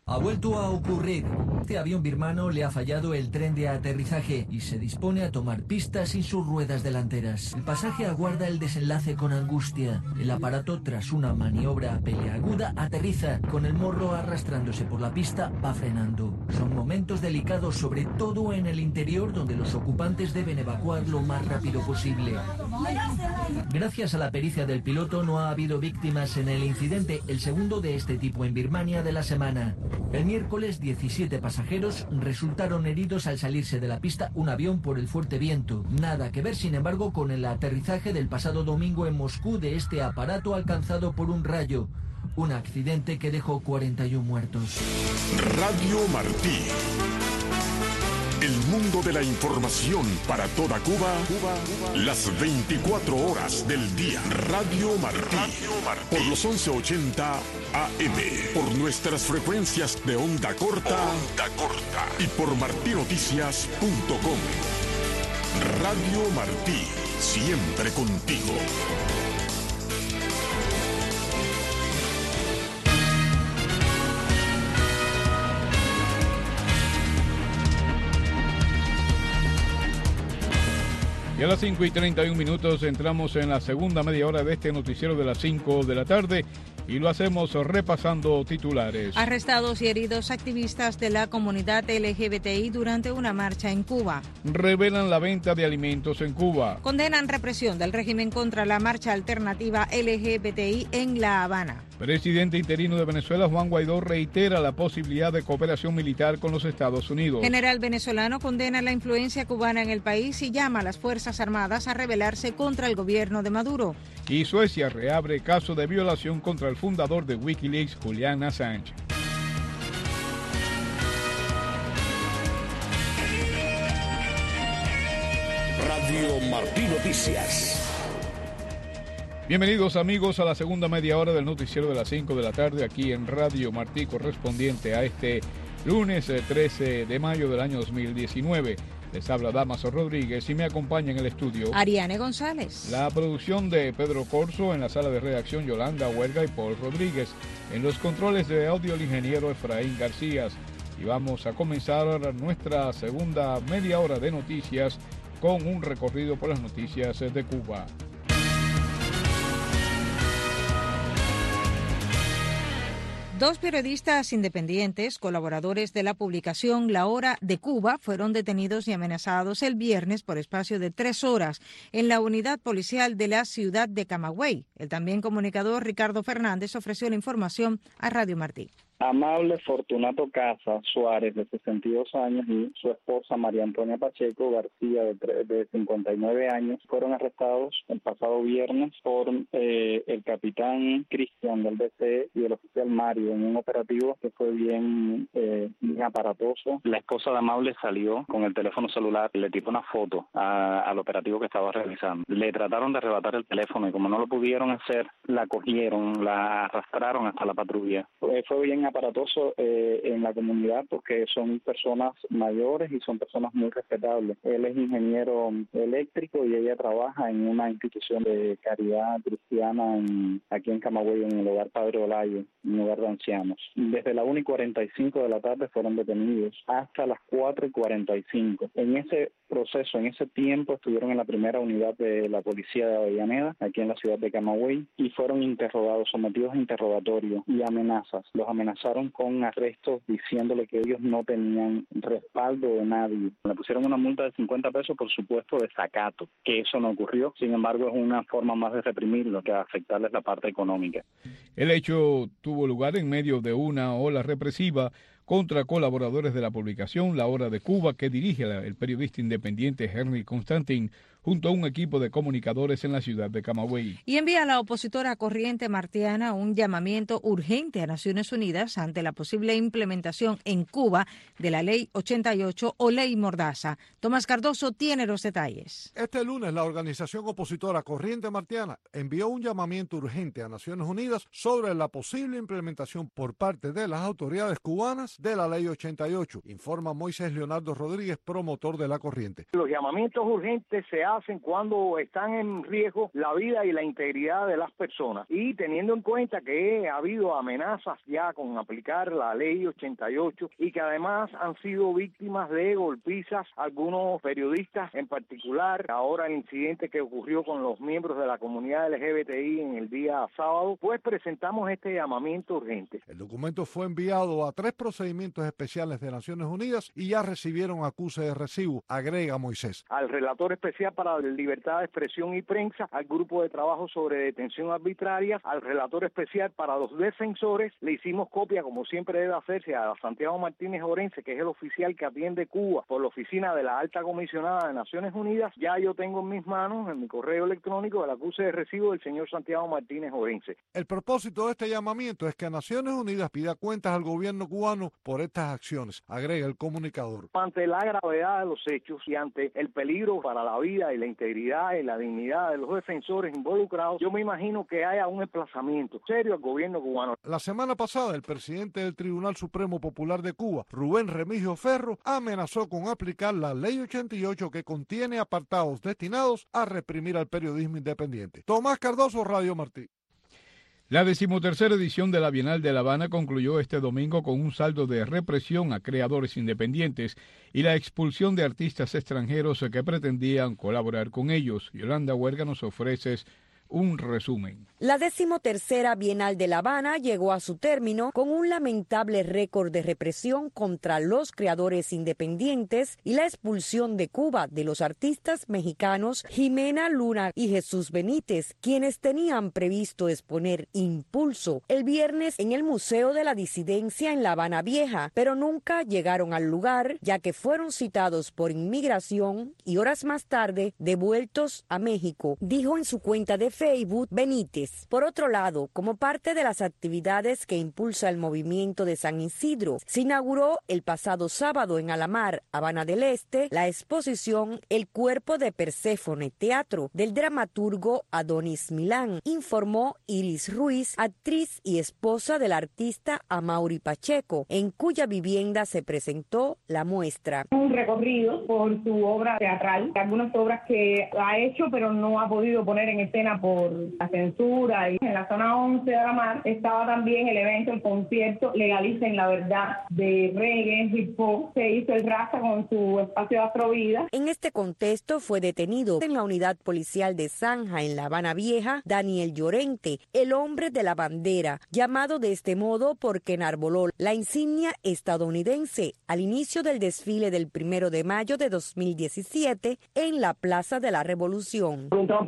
Ha vuelto a ocurrir. Este avión birmano le ha fallado el tren de aterrizaje y se dispone a tomar pistas sin sus ruedas delanteras. El pasaje aguarda el desenlace con angustia. El aparato, tras una maniobra peleaguda, aterriza. Con el morro arrastrándose por la pista, va frenando. Son momentos delicados, sobre todo en el interior, donde los ocupantes deben evacuar lo más rápido posible. Gracias a la pericia del piloto no ha habido víctimas en el incidente, el segundo de este tipo en Birmania de la semana. El miércoles, diecisiete pasajeros resultaron heridos al salirse de la pista un avión por el fuerte viento. Nada que ver, sin embargo, con el aterrizaje del pasado domingo en Moscú de este aparato alcanzado por un rayo. Un accidente que dejó cuarenta y uno muertos. Radio Martí. El mundo de la información para toda Cuba, Cuba, Cuba, las veinticuatro horas del día. Radio Martí, Radio Martí. Por los once ochenta A M, por nuestras frecuencias de onda corta, onda corta y por martinoticias punto com. Radio Martí, siempre contigo. Y a las cinco y treinta y un minutos entramos en la segunda media hora de este noticiero de las cinco de la tarde y lo hacemos repasando titulares. Arrestados y heridos activistas de la comunidad L G B T I durante una marcha en Cuba. Revelan la venta de alimentos en Cuba. Condenan represión del régimen contra la marcha alternativa L G B T I en La Habana. Presidente interino de Venezuela, Juan Guaidó, reitera la posibilidad de cooperación militar con los Estados Unidos. General venezolano condena la influencia cubana en el país y llama a las Fuerzas Armadas a rebelarse contra el gobierno de Maduro. Y Suecia reabre caso de violación contra el fundador de Wikileaks, Julian Assange. Radio Martí Noticias. Bienvenidos amigos a la segunda media hora del noticiero de las cinco de la tarde aquí en Radio Martí, correspondiente a este lunes trece de mayo del año dos mil diecinueve. Les habla Damaso Rodríguez y me acompaña en el estudio Ariane González. La producción de Pedro Corso, en la sala de redacción Yolanda Huerga y Paul Rodríguez. En los controles de audio el ingeniero Efraín García. Y vamos a comenzar nuestra segunda media hora de noticias con un recorrido por las noticias de Cuba. Dos periodistas independientes, colaboradores de la publicación La Hora de Cuba, fueron detenidos y amenazados el viernes por espacio de tres horas en la unidad policial de la ciudad de Camagüey. El también comunicador Ricardo Fernández ofreció la información a Radio Martí. Amable Fortunato Casa Suárez, de sesenta y dos años, y su esposa María Antonia Pacheco García, de, de cincuenta y nueve años, fueron arrestados el pasado viernes por eh, el capitán Cristian del B C E y el oficial Mario en un operativo que fue bien, eh, bien aparatoso. La esposa de Amable salió con el teléfono celular, le tiró una foto a, al operativo que estaba realizando. Le trataron de arrebatar el teléfono y como no lo pudieron hacer, la cogieron, la arrastraron hasta la patrulla. Eh, fue bien aparatoso eh, en la comunidad porque son personas mayores y son personas muy respetables. Él es ingeniero eléctrico y ella trabaja en una institución de caridad cristiana en, aquí en Camagüey, en el hogar Padre Olayo, un hogar de ancianos. Desde la una y cuarenta y cinco de la tarde fueron detenidos hasta las cuatro y cuarenta y cinco. En ese proceso, en ese tiempo, estuvieron en la primera unidad de la policía de Avellaneda, aquí en la ciudad de Camagüey, y fueron interrogados, sometidos a interrogatorio y amenazas. Los amenazaron con arrestos diciéndole que ellos no tenían respaldo de nadie. Le pusieron una multa de cincuenta pesos por supuesto desacato, que eso no ocurrió. Sin embargo, es una forma más de reprimirlo que de afectarles la parte económica. El hecho tuvo lugar en medio de una ola represiva contra colaboradores de la publicación La Hora de Cuba, que dirige el periodista independiente Henry Constantin, junto a un equipo de comunicadores en la ciudad de Camagüey. Y envía a la opositora Corriente Martiana un llamamiento urgente a Naciones Unidas ante la posible implementación en Cuba de la Ley ochenta y ocho o Ley Mordaza. Tomás Cardoso tiene los detalles. Este lunes la organización opositora Corriente Martiana envió un llamamiento urgente a Naciones Unidas sobre la posible implementación por parte de las autoridades cubanas de la Ley ochenta y ocho, informa Moisés Leonardo Rodríguez, promotor de la corriente. Los llamamientos urgentes se hacen cuando están en riesgo la vida y la integridad de las personas. Y teniendo en cuenta que ha habido amenazas ya con aplicar la ley ochenta y ocho y que además han sido víctimas de golpizas algunos periodistas, en particular ahora el incidente que ocurrió con los miembros de la comunidad L G B T I en el día sábado, pues presentamos este llamamiento urgente. El documento fue enviado a tres procedimientos especiales de Naciones Unidas y ya recibieron acuse de recibo, agrega Moisés. Al relator especial para la libertad de expresión y prensa, al grupo de trabajo sobre detención arbitraria, al relator especial para los defensores, le hicimos copia, como siempre debe hacerse, a Santiago Martínez Orense, que es el oficial que atiende Cuba por la oficina de la Alta Comisionada de Naciones Unidas. Ya yo tengo en mis manos, en mi correo electrónico, el acuse de recibo del señor Santiago Martínez Orense. El propósito de este llamamiento es que Naciones Unidas pida cuentas al gobierno cubano por estas acciones, agrega el comunicador. Ante la gravedad de los hechos y ante el peligro para la vida y la integridad y la dignidad de los defensores involucrados, yo me imagino que haya un emplazamiento serio al gobierno cubano. La semana pasada, el presidente del Tribunal Supremo Popular de Cuba, Rubén Remigio Ferro, amenazó con aplicar la ley ochenta y ocho que contiene apartados destinados a reprimir al periodismo independiente. Tomás Cardoso, Radio Martí. La decimotercera edición de la Bienal de La Habana concluyó este domingo con un saldo de represión a creadores independientes y la expulsión de artistas extranjeros que pretendían colaborar con ellos. Yolanda Huerga nos ofrece un resumen. La decimotercera Bienal de La Habana llegó a su término con un lamentable récord de represión contra los creadores independientes y la expulsión de Cuba de los artistas mexicanos Jimena Luna y Jesús Benítez, quienes tenían previsto exponer Impulso el viernes en el Museo de la Disidencia en La Habana Vieja, pero nunca llegaron al lugar, ya que fueron citados por inmigración y horas más tarde devueltos a México, dijo en su cuenta de Facebook Benítez. Por otro lado, como parte de las actividades que impulsa el movimiento de San Isidro, se inauguró el pasado sábado en Alamar, Habana del Este, la exposición El cuerpo de Perséfone, teatro del dramaturgo Adonis Milán, informó Iris Ruiz, actriz y esposa del artista Amaury Pacheco, en cuya vivienda se presentó la muestra. Un recorrido por su obra teatral, algunas obras que ha hecho pero no ha podido poner en escena por la censura. Y en la zona once de Alamar estaba también el evento, el concierto Legalicen la Verdad de reggae, hip hop. Se hizo el Raza con su espacio de Afrovida. En este contexto fue detenido en la unidad policial de Zanja en La Habana Vieja Daniel Llorente, el hombre de la bandera, llamado de este modo porque enarboló la insignia estadounidense al inicio del desfile del primero de mayo de dos mil diecisiete en la Plaza de la Revolución.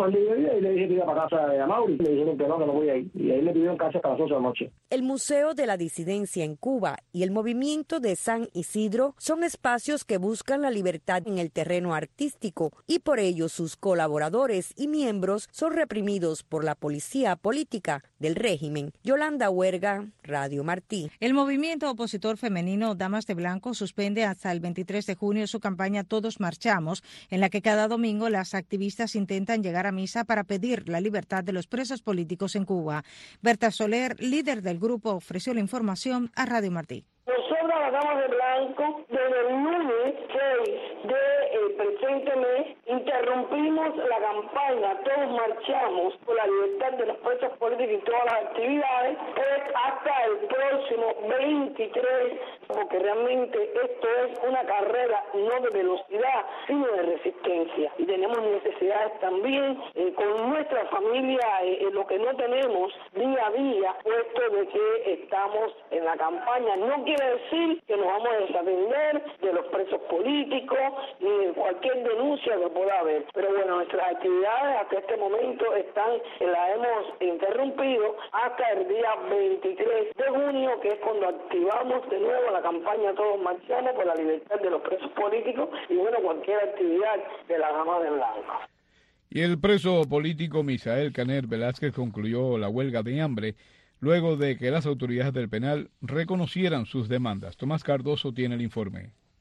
Para casa de Amaury, le dijeron que no, que no voy a ir. Y ahí le pidieron casa hasta las ocho de la noche. El Museo de la Disidencia en Cuba y el Movimiento de San Isidro son espacios que buscan la libertad en el terreno artístico y por ello sus colaboradores y miembros son reprimidos por la policía política del régimen. Yolanda Huerga, Radio Martí. El movimiento opositor femenino Damas de Blanco suspende hasta el veintitrés de junio su campaña Todos Marchamos, en la que cada domingo las activistas intentan llegar a misa para pedir la libertad de los presos políticos en Cuba. Berta Soler, líder del grupo, ofreció la información a Radio Martí. Nosotros, las Damas de Blanco, desde el lunes seis del presente mes, interrumpimos la campaña Todos Marchamos por la libertad de los presos políticos y todas las actividades, es hasta el próximo veintitrés, porque realmente esto es una carrera no de velocidad, sino de resistencia. Y tenemos necesidades también eh, con nuestra familia, eh, lo que no tenemos día a día, puesto de que estamos en la campaña. No quiere decir que nos vamos a desatender de los presos políticos ni de cualquier denuncia que pueda haber. Pero bueno, nuestras actividades hasta este momento están, las hemos interrumpido hasta el día veintitrés de junio, que es cuando activamos de nuevo la campaña Todos Marchamos por la libertad de los presos políticos y bueno, cualquier actividad de la Dama de Blanco. Y el preso político Misael Caner Velázquez concluyó la huelga de hambre luego de que las autoridades del penal reconocieran sus demandas. Tomás Cardoso tiene el informe.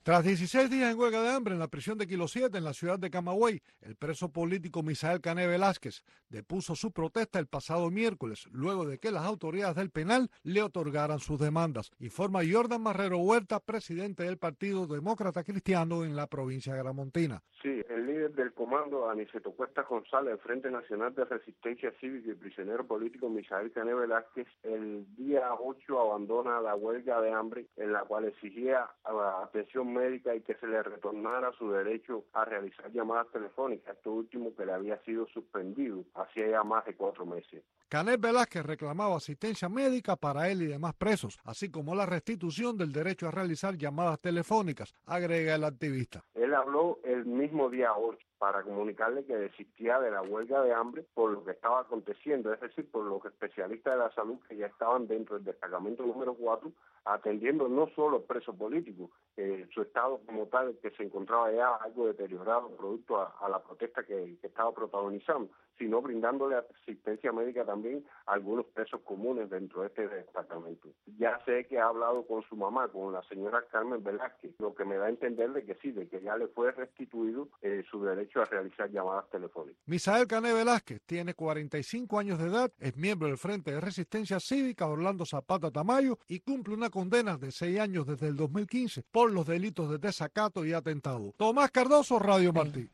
Tras dieciséis días en huelga de hambre en la prisión de Kilo siete en la ciudad de Camagüey, el preso político Misael Cané Velázquez depuso su protesta el pasado miércoles, luego de que las autoridades del penal le otorgaran sus demandas. Informa Jordan Marrero Huerta, presidente del Partido Demócrata Cristiano en la provincia gramontina. Sí, el líder del comando, Aniceto Cuesta González, del Frente Nacional de Resistencia Cívica y prisionero político Misael Cané Velázquez, el día ocho abandona la huelga de hambre en la cual exigía atención médica y que se le retornara su derecho a realizar llamadas telefónicas, esto último que le había sido suspendido hacía ya más de cuatro meses. Cané Velázquez reclamaba asistencia médica para él y demás presos, así como la restitución del derecho a realizar llamadas telefónicas, agrega el activista. Él habló el mismo día ocho para comunicarle que desistía de la huelga de hambre por lo que estaba aconteciendo, es decir, por los especialistas de la salud que ya estaban dentro del destacamento número cuatro, atendiendo no solo al preso político, eh, su estado como tal, que se encontraba ya algo deteriorado producto a, a la protesta que, que estaba protagonizando, sino brindándole asistencia médica también a algunos presos comunes dentro de este destacamento. Ya sé que ha hablado con su mamá, con la señora Carmen Velázquez, lo que me da a entender de que sí, de que ya le fue restituido eh, su derecho a realizar llamadas telefónicas. Misael Cané Velázquez tiene cuarenta y cinco años de edad, es miembro del Frente de Resistencia Cívica Orlando Zapata Tamayo y cumple una condena de seis años desde el dos mil quince por los delitos de desacato y atentado. Tomás Cardoso, Radio Martí.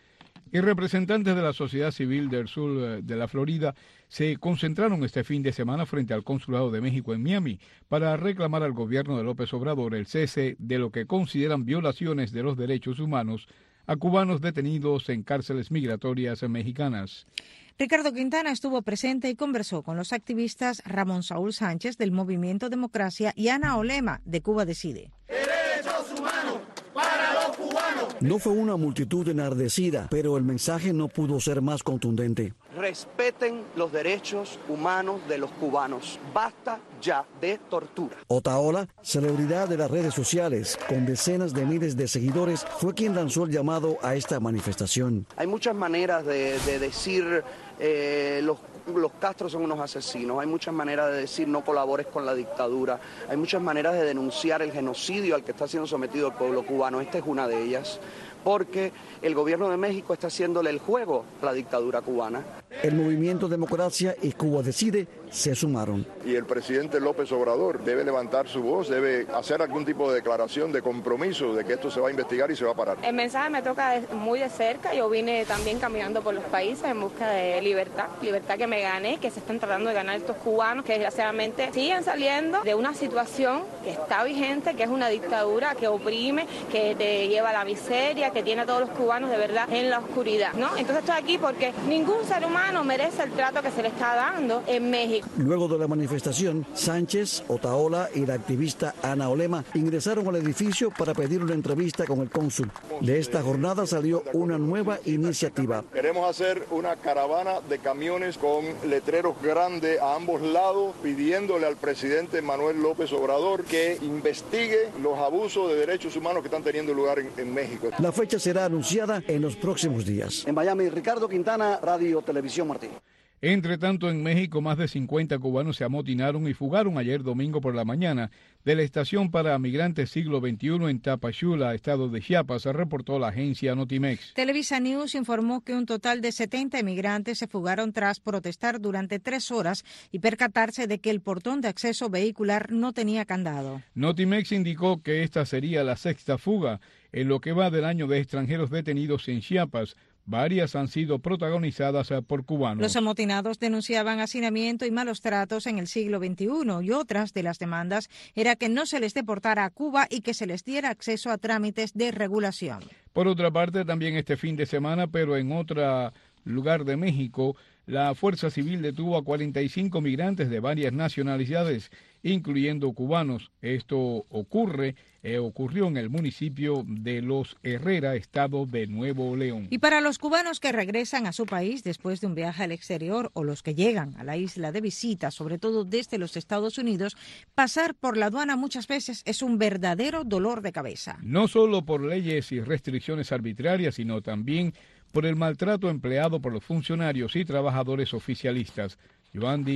Y representantes de la sociedad civil del sur de la Florida se concentraron este fin de semana frente al Consulado de México en Miami para reclamar al gobierno de López Obrador el cese de lo que consideran violaciones de los derechos humanos a cubanos detenidos en cárceles migratorias mexicanas. Ricardo Quintana estuvo presente y conversó con los activistas Ramón Saúl Sánchez del Movimiento Democracia y Ana Olema de Cuba Decide. Derechos humanos para los cubanos. No fue una multitud enardecida, pero el mensaje no pudo ser más contundente. Respeten los derechos humanos de los cubanos. Basta ya de tortura. Otaola, celebridad de las redes sociales, con decenas de miles de seguidores, fue quien lanzó el llamado a esta manifestación. Hay muchas maneras de, de decir eh, los Los Castro son unos asesinos, hay muchas maneras de decir no colabores con la dictadura, hay muchas maneras de denunciar el genocidio al que está siendo sometido el pueblo cubano, esta es una de ellas, porque el gobierno de México está haciéndole el juego a la dictadura cubana. El Movimiento Democracia y Cuba Decide se sumaron. Y el presidente López Obrador debe levantar su voz, debe hacer algún tipo de declaración de compromiso de que esto se va a investigar y se va a parar. El mensaje me toca muy de cerca. Yo vine también caminando por los países en busca de libertad, libertad que me gané, que se están tratando de ganar estos cubanos, que desgraciadamente siguen saliendo de una situación que está vigente, que es una dictadura que oprime, que te lleva a la miseria, que tiene a todos los cubanos de verdad en la oscuridad, ¿no? Entonces estoy aquí porque ningún ser humano merece el trato que se le está dando en México. Luego de la manifestación, Sánchez, Otaola y la activista Ana Olema ingresaron al edificio para pedir una entrevista con el cónsul. De esta jornada salió una nueva iniciativa. Queremos hacer una caravana de camiones con letreros grandes a ambos lados pidiéndole al presidente Manuel López Obrador que investigue los abusos de derechos humanos que están teniendo lugar en, en México. La fecha será anunciada en los próximos días. En Miami, Ricardo Quintana, Radio Televisión Martí. Entre tanto, en México, más de cincuenta cubanos se amotinaron y fugaron ayer domingo por la mañana de la estación para migrantes siglo veintiuno en Tapachula, estado de Chiapas, reportó la agencia Notimex. Televisa News informó que un total de setenta inmigrantes se fugaron tras protestar durante tres horas y percatarse de que el portón de acceso vehicular no tenía candado. Notimex indicó que esta sería la sexta fuga en lo que va del año de extranjeros detenidos en Chiapas. Varias han sido protagonizadas por cubanos. Los amotinados denunciaban hacinamiento y malos tratos en el siglo veintiuno y otras de las demandas era que no se les deportara a Cuba y que se les diera acceso a trámites de regulación. Por otra parte, también este fin de semana, pero en otro lugar de México, la Fuerza Civil detuvo a cuarenta y cinco migrantes de varias nacionalidades, incluyendo cubanos. Esto ocurre, eh, ocurrió en el municipio de Los Herrera, estado de Nuevo León. Y para los cubanos que regresan a su país después de un viaje al exterior o los que llegan a la isla de visita, sobre todo desde los Estados Unidos, pasar por la aduana muchas veces es un verdadero dolor de cabeza. No solo por leyes y restricciones arbitrarias, sino también por el maltrato empleado por los funcionarios y trabajadores oficialistas. Yoandi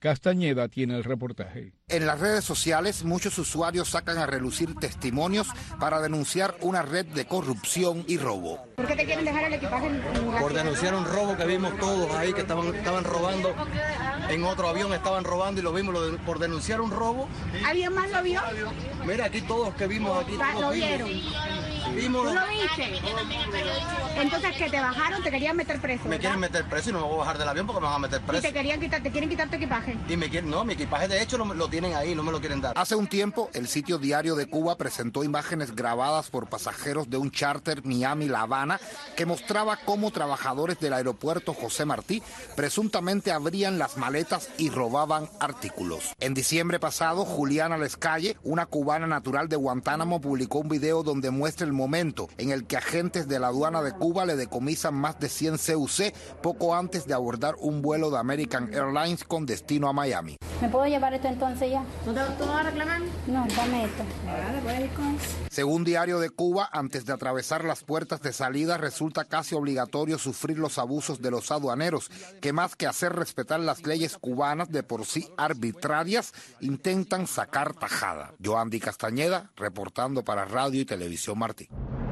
Castañeda tiene el reportaje. En las redes sociales, muchos usuarios sacan a relucir testimonios para denunciar una red de corrupción y robo. ¿Por qué te quieren dejar el equipaje en un... Por denunciar un robo que vimos todos ahí, que estaban, estaban robando, en otro avión estaban robando y lo vimos lo de, por denunciar un robo. ¿Alguien más lo vio? Mira, aquí todos que vimos aquí. Todos ¿Lo vieron? Vimos. ¿Tú lo viste? Entonces, que te bajaron, te querían meter preso, Me ¿verdad? quieren meter preso y no me voy a bajar del avión porque me van a meter preso. Y te querían quitar, te quieren quitar tu equipaje. Y me quieren, no, mi equipaje de hecho lo, lo tienen ahí, no me lo quieren dar. Hace un tiempo, el sitio Diario de Cuba presentó imágenes grabadas por pasajeros de un charter Miami-La Habana que mostraba cómo trabajadores del aeropuerto José Martí presuntamente abrían las maletas y robaban artículos. En diciembre pasado, Juliana Lescalle, una cubana natural de Guantánamo, publicó un video donde muestra el momento en el que agentes de la aduana de Cuba le decomisan más de cien C U C poco antes de abordar un vuelo de American Airlines con destino a Miami. ¿Me puedo llevar esto entonces ya? ¿No te, ¿tú vas a reclamar? No, dame esto. Vale, puedes ir con eso. Según Diario de Cuba, antes de atravesar las puertas de salida resulta casi obligatorio sufrir los abusos de los aduaneros, que más que hacer respetar las leyes cubanas de por sí arbitrarias, intentan sacar tajada. Yoandi Castañeda, reportando para Radio y Televisión Martí.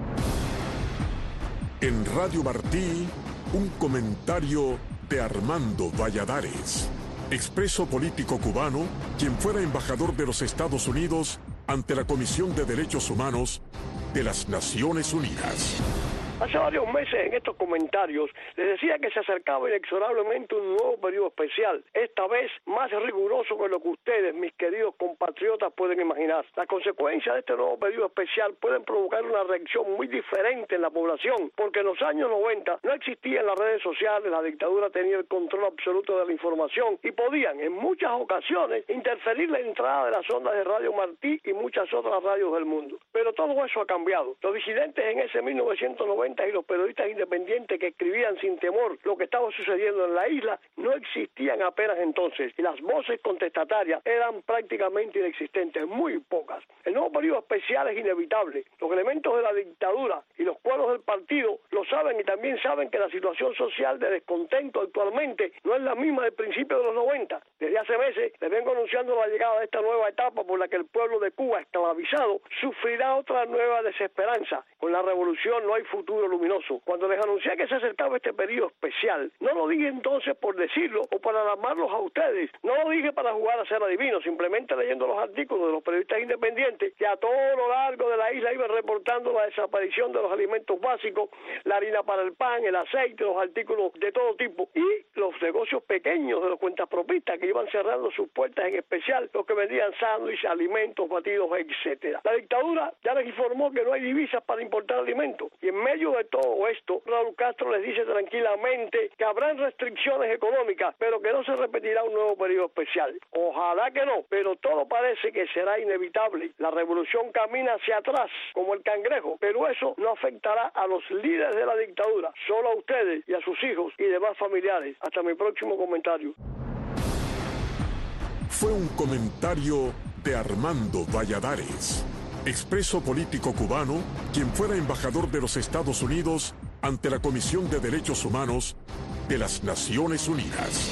En Radio Martí, un comentario de Armando Valladares, expreso político cubano, quien fuera embajador de los Estados Unidos ante la Comisión de Derechos Humanos de las Naciones Unidas. Hace varios meses en estos comentarios les decía que se acercaba inexorablemente un nuevo periodo especial, esta vez más riguroso que lo que ustedes, mis queridos compatriotas, pueden imaginar. Las consecuencias de este nuevo periodo especial pueden provocar una reacción muy diferente en la población, porque en los años noventa no existían las redes sociales, la dictadura tenía el control absoluto de la información y podían en muchas ocasiones interferir la entrada de las ondas de Radio Martí y muchas otras radios del mundo. Pero todo eso ha cambiado. Los disidentes en ese mil novecientos noventa y los periodistas independientes que escribían sin temor lo que estaba sucediendo en la isla no existían apenas entonces y las voces contestatarias eran prácticamente inexistentes, muy pocas. El nuevo periodo especial es inevitable. Los elementos de la dictadura y los cuadros del partido lo saben y también saben que la situación social de descontento actualmente no es la misma del principio de los noventa. Desde hace meses les vengo anunciando la llegada de esta nueva etapa por la que el pueblo de Cuba, esclavizado, sufrirá otra nueva desesperanza. Con la revolución no hay futuro luminoso. Cuando les anuncié que se acercaba este periodo especial, no lo dije entonces por decirlo o para alarmarlos a ustedes, no lo dije para jugar a ser adivino, simplemente leyendo los artículos de los periodistas independientes que a todo lo largo de la isla iban reportando la desaparición de los alimentos básicos, la harina para el pan, el aceite, los artículos de todo tipo y los negocios pequeños de los cuentapropistas que iban cerrando sus puertas, en especial los que vendían sándwiches, alimentos, batidos, etcétera. La dictadura ya les informó que no hay divisas para importar alimentos y en medio de todo esto, Raúl Castro les dice tranquilamente que habrán restricciones económicas, pero que no se repetirá un nuevo periodo especial. Ojalá que no, pero todo parece que será inevitable. La revolución camina hacia atrás, como el cangrejo, pero eso no afectará a los líderes de la dictadura, solo a ustedes y a sus hijos y demás familiares. Hasta mi próximo comentario. Fue un comentario de Armando Valladares, expreso político cubano, quien fuera embajador de los Estados Unidos ante la Comisión de Derechos Humanos de las Naciones Unidas.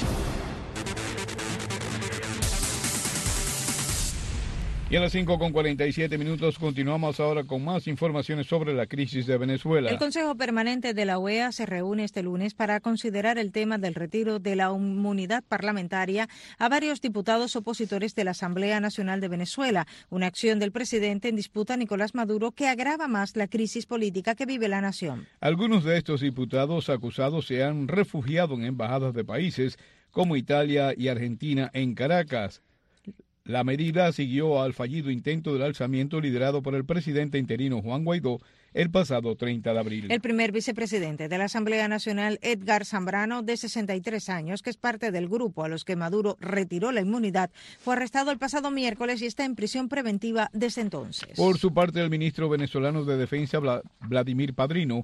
Y a las cinco con cuarenta y siete minutos continuamos ahora con más informaciones sobre la crisis de Venezuela. El Consejo Permanente de la O E A se reúne este lunes para considerar el tema del retiro de la inmunidad parlamentaria a varios diputados opositores de la Asamblea Nacional de Venezuela, una acción del presidente en disputa Nicolás Maduro que agrava más la crisis política que vive la nación. Algunos de estos diputados acusados se han refugiado en embajadas de países como Italia y Argentina en Caracas. La medida siguió al fallido intento del alzamiento liderado por el presidente interino Juan Guaidó el pasado treinta de abril. El primer vicepresidente de la Asamblea Nacional, Edgar Zambrano, de sesenta y tres años, que es parte del grupo a los que Maduro retiró la inmunidad, fue arrestado el pasado miércoles y está en prisión preventiva desde entonces. Por su parte, el ministro venezolano de Defensa, Vladimir Padrino,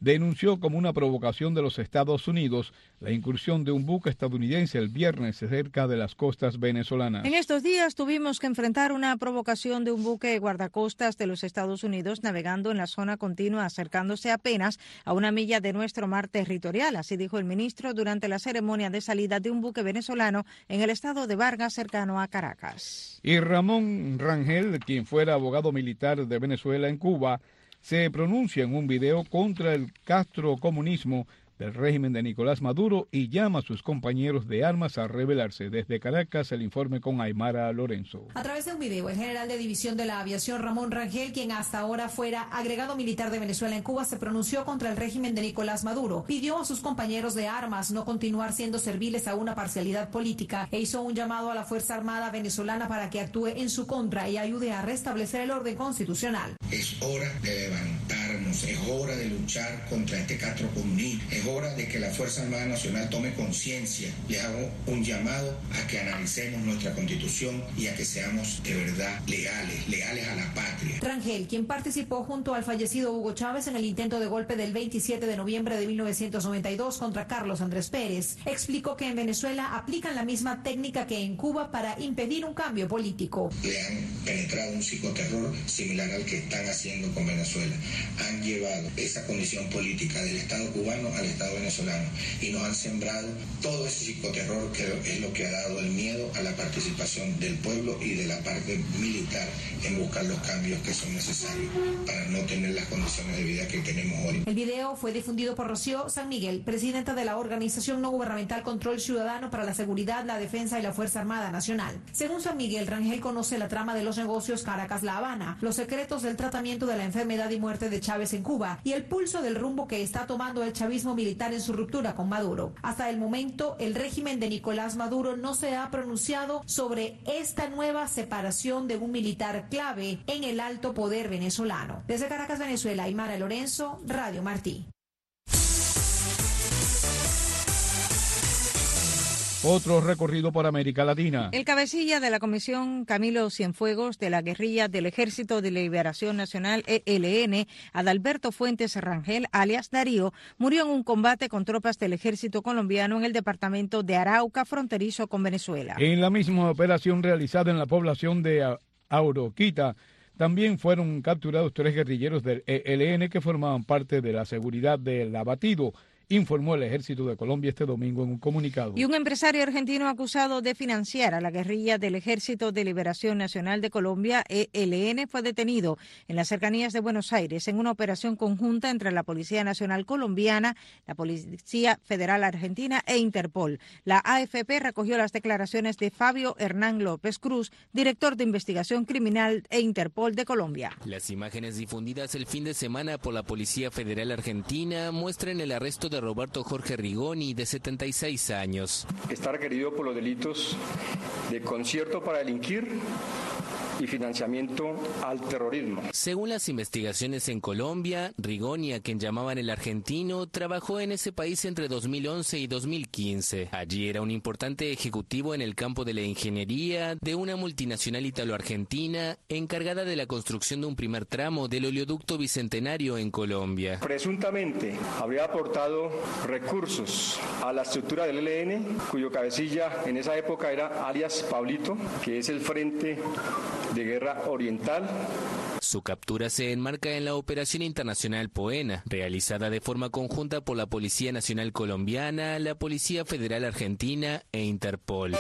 denunció como una provocación de los Estados Unidos la incursión de un buque estadounidense el viernes cerca de las costas venezolanas. En estos días tuvimos que enfrentar una provocación de un buque guardacostas de los Estados Unidos navegando en la zona continua, acercándose apenas a una milla de nuestro mar territorial, así dijo el ministro durante la ceremonia de salida de un buque venezolano en el estado de Vargas, cercano a Caracas. Y Ramón Rangel, quien fuera abogado militar de Venezuela en Cuba, se pronuncia en un video contra el castrocomunismo del régimen de Nicolás Maduro y llama a sus compañeros de armas a rebelarse. Desde Caracas, el informe con Aymara Lorenzo. A través de un video, el general de división de la aviación Ramón Rangel, quien hasta ahora fuera agregado militar de Venezuela en Cuba, se pronunció contra el régimen de Nicolás Maduro. Pidió a sus compañeros de armas no continuar siendo serviles a una parcialidad política e hizo un llamado a la Fuerza Armada venezolana para que actúe en su contra y ayude a restablecer el orden constitucional. Es hora de levantarnos, es hora de luchar contra este castrocomunismo, es hora de que la Fuerza Armada Nacional tome conciencia. Le hago un llamado a que analicemos nuestra Constitución y a que seamos de verdad leales, leales a la patria. Rangel, quien participó junto al fallecido Hugo Chávez en el intento de golpe del veintisiete de noviembre de mil novecientos noventa y dos contra Carlos Andrés Pérez, explicó que en Venezuela aplican la misma técnica que en Cuba para impedir un cambio político. Le han penetrado un psicoterror similar al que están haciendo con Venezuela. Han llevado esa condición política del Estado cubano al Estado venezolano y nos han sembrado todo ese psicoterror que es lo que ha dado el miedo a la participación del pueblo y de la parte militar en buscar los cambios que son necesarios para no tener las condiciones de vida que tenemos hoy. El video fue difundido por Rocío San Miguel, presidenta de la organización no gubernamental Control Ciudadano para la Seguridad, la Defensa y la Fuerza Armada Nacional. Según San Miguel, Rangel conoce la trama de los negocios Caracas-La Habana, los secretos del tratamiento de la enfermedad y muerte de Chávez en Cuba y el pulso del rumbo que está tomando el chavismo militar en su ruptura con Maduro. Hasta el momento, el régimen de Nicolás Maduro no se ha pronunciado sobre esta nueva separación de un militar clave en el alto poder venezolano. Desde Caracas, Venezuela, Aymara Lorenzo, Radio Martí. Otro recorrido por América Latina. El cabecilla de la Comisión Camilo Cienfuegos de la guerrilla del Ejército de Liberación Nacional E L N, Adalberto Fuentes Rangel, alias Darío, murió en un combate con tropas del ejército colombiano en el departamento de Arauca, fronterizo con Venezuela. En la misma operación realizada en la población de Auroquita, también fueron capturados tres guerrilleros del E L N que formaban parte de la seguridad del abatido, informó el Ejército de Colombia este domingo en un comunicado. Y un empresario argentino acusado de financiar a la guerrilla del Ejército de Liberación Nacional de Colombia, E L N, fue detenido en las cercanías de Buenos Aires en una operación conjunta entre la Policía Nacional Colombiana, la Policía Federal Argentina e Interpol. La A F P recogió las declaraciones de Fabio Hernán López Cruz, director de Investigación Criminal e Interpol de Colombia. Las imágenes difundidas el fin de semana por la Policía Federal Argentina muestran el arresto de Roberto Jorge Rigoni, de setenta y seis años. Está requerido por los delitos de concierto para delinquir y financiamiento al terrorismo. Según las investigaciones en Colombia, Rigoni, a quien llamaban el argentino, trabajó en ese país entre dos mil once y dos mil quince. Allí era un importante ejecutivo en el campo de la ingeniería de una multinacional italo-argentina encargada de la construcción de un primer tramo del oleoducto bicentenario en Colombia. Presuntamente habría aportado recursos a la estructura del E L N, cuyo cabecilla en esa época era alias Pablito, que es el Frente de Guerra Oriental. Su captura se enmarca en la Operación Internacional Poena, realizada de forma conjunta por la Policía Nacional Colombiana, la Policía Federal Argentina e Interpol.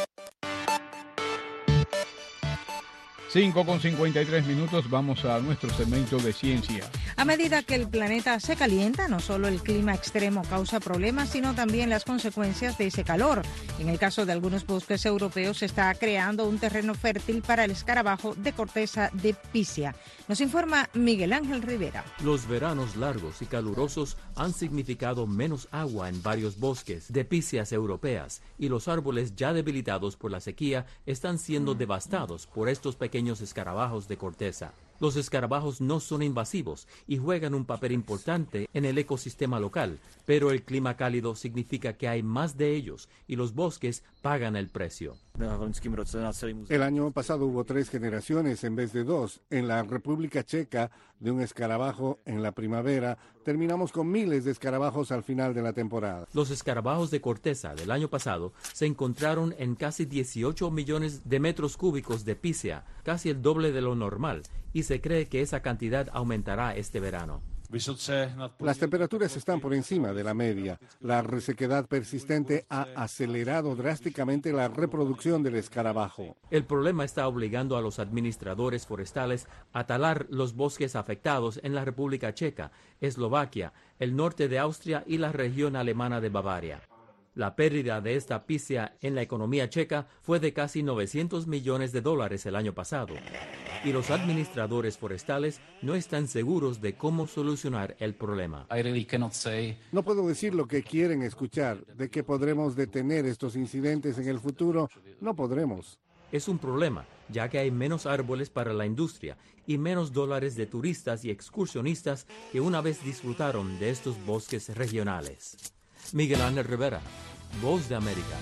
cinco con cincuenta y tres minutos, vamos a nuestro segmento de ciencia. A medida que el planeta se calienta, no solo el clima extremo causa problemas, sino también las consecuencias de ese calor. En el caso de algunos bosques europeos, se está creando un terreno fértil para el escarabajo de corteza de pisia. Nos informa Miguel Ángel Rivera. Los veranos largos y calurosos han significado menos agua en varios bosques de picias europeas y los árboles ya debilitados por la sequía están siendo devastados por estos pequeños escarabajos de corteza. Los escarabajos no son invasivos y juegan un papel importante en el ecosistema local, pero el clima cálido significa que hay más de ellos y los bosques pagan el precio. El año pasado hubo tres generaciones en vez de dos. En la República Checa, de un escarabajo en la primavera, terminamos con miles de escarabajos al final de la temporada. Los escarabajos de corteza del año pasado se encontraron en casi dieciocho millones de metros cúbicos de pícea, casi el doble de lo normal, y se cree que esa cantidad aumentará este verano. Las temperaturas están por encima de la media. La resequedad persistente ha acelerado drásticamente la reproducción del escarabajo. El problema está obligando a los administradores forestales a talar los bosques afectados en la República Checa, Eslovaquia, el norte de Austria y la región alemana de Bavaria. La pérdida de esta pícea en la economía checa fue de casi novecientos millones de dólares el año pasado, y los administradores forestales no están seguros de cómo solucionar el problema. No puedo decir lo que quieren escuchar. De que podremos detener estos incidentes en el futuro, no podremos. Es un problema, ya que hay menos árboles para la industria y menos dólares de turistas y excursionistas que una vez disfrutaron de estos bosques regionales. Miguel Ángel Rivera, Voz de América.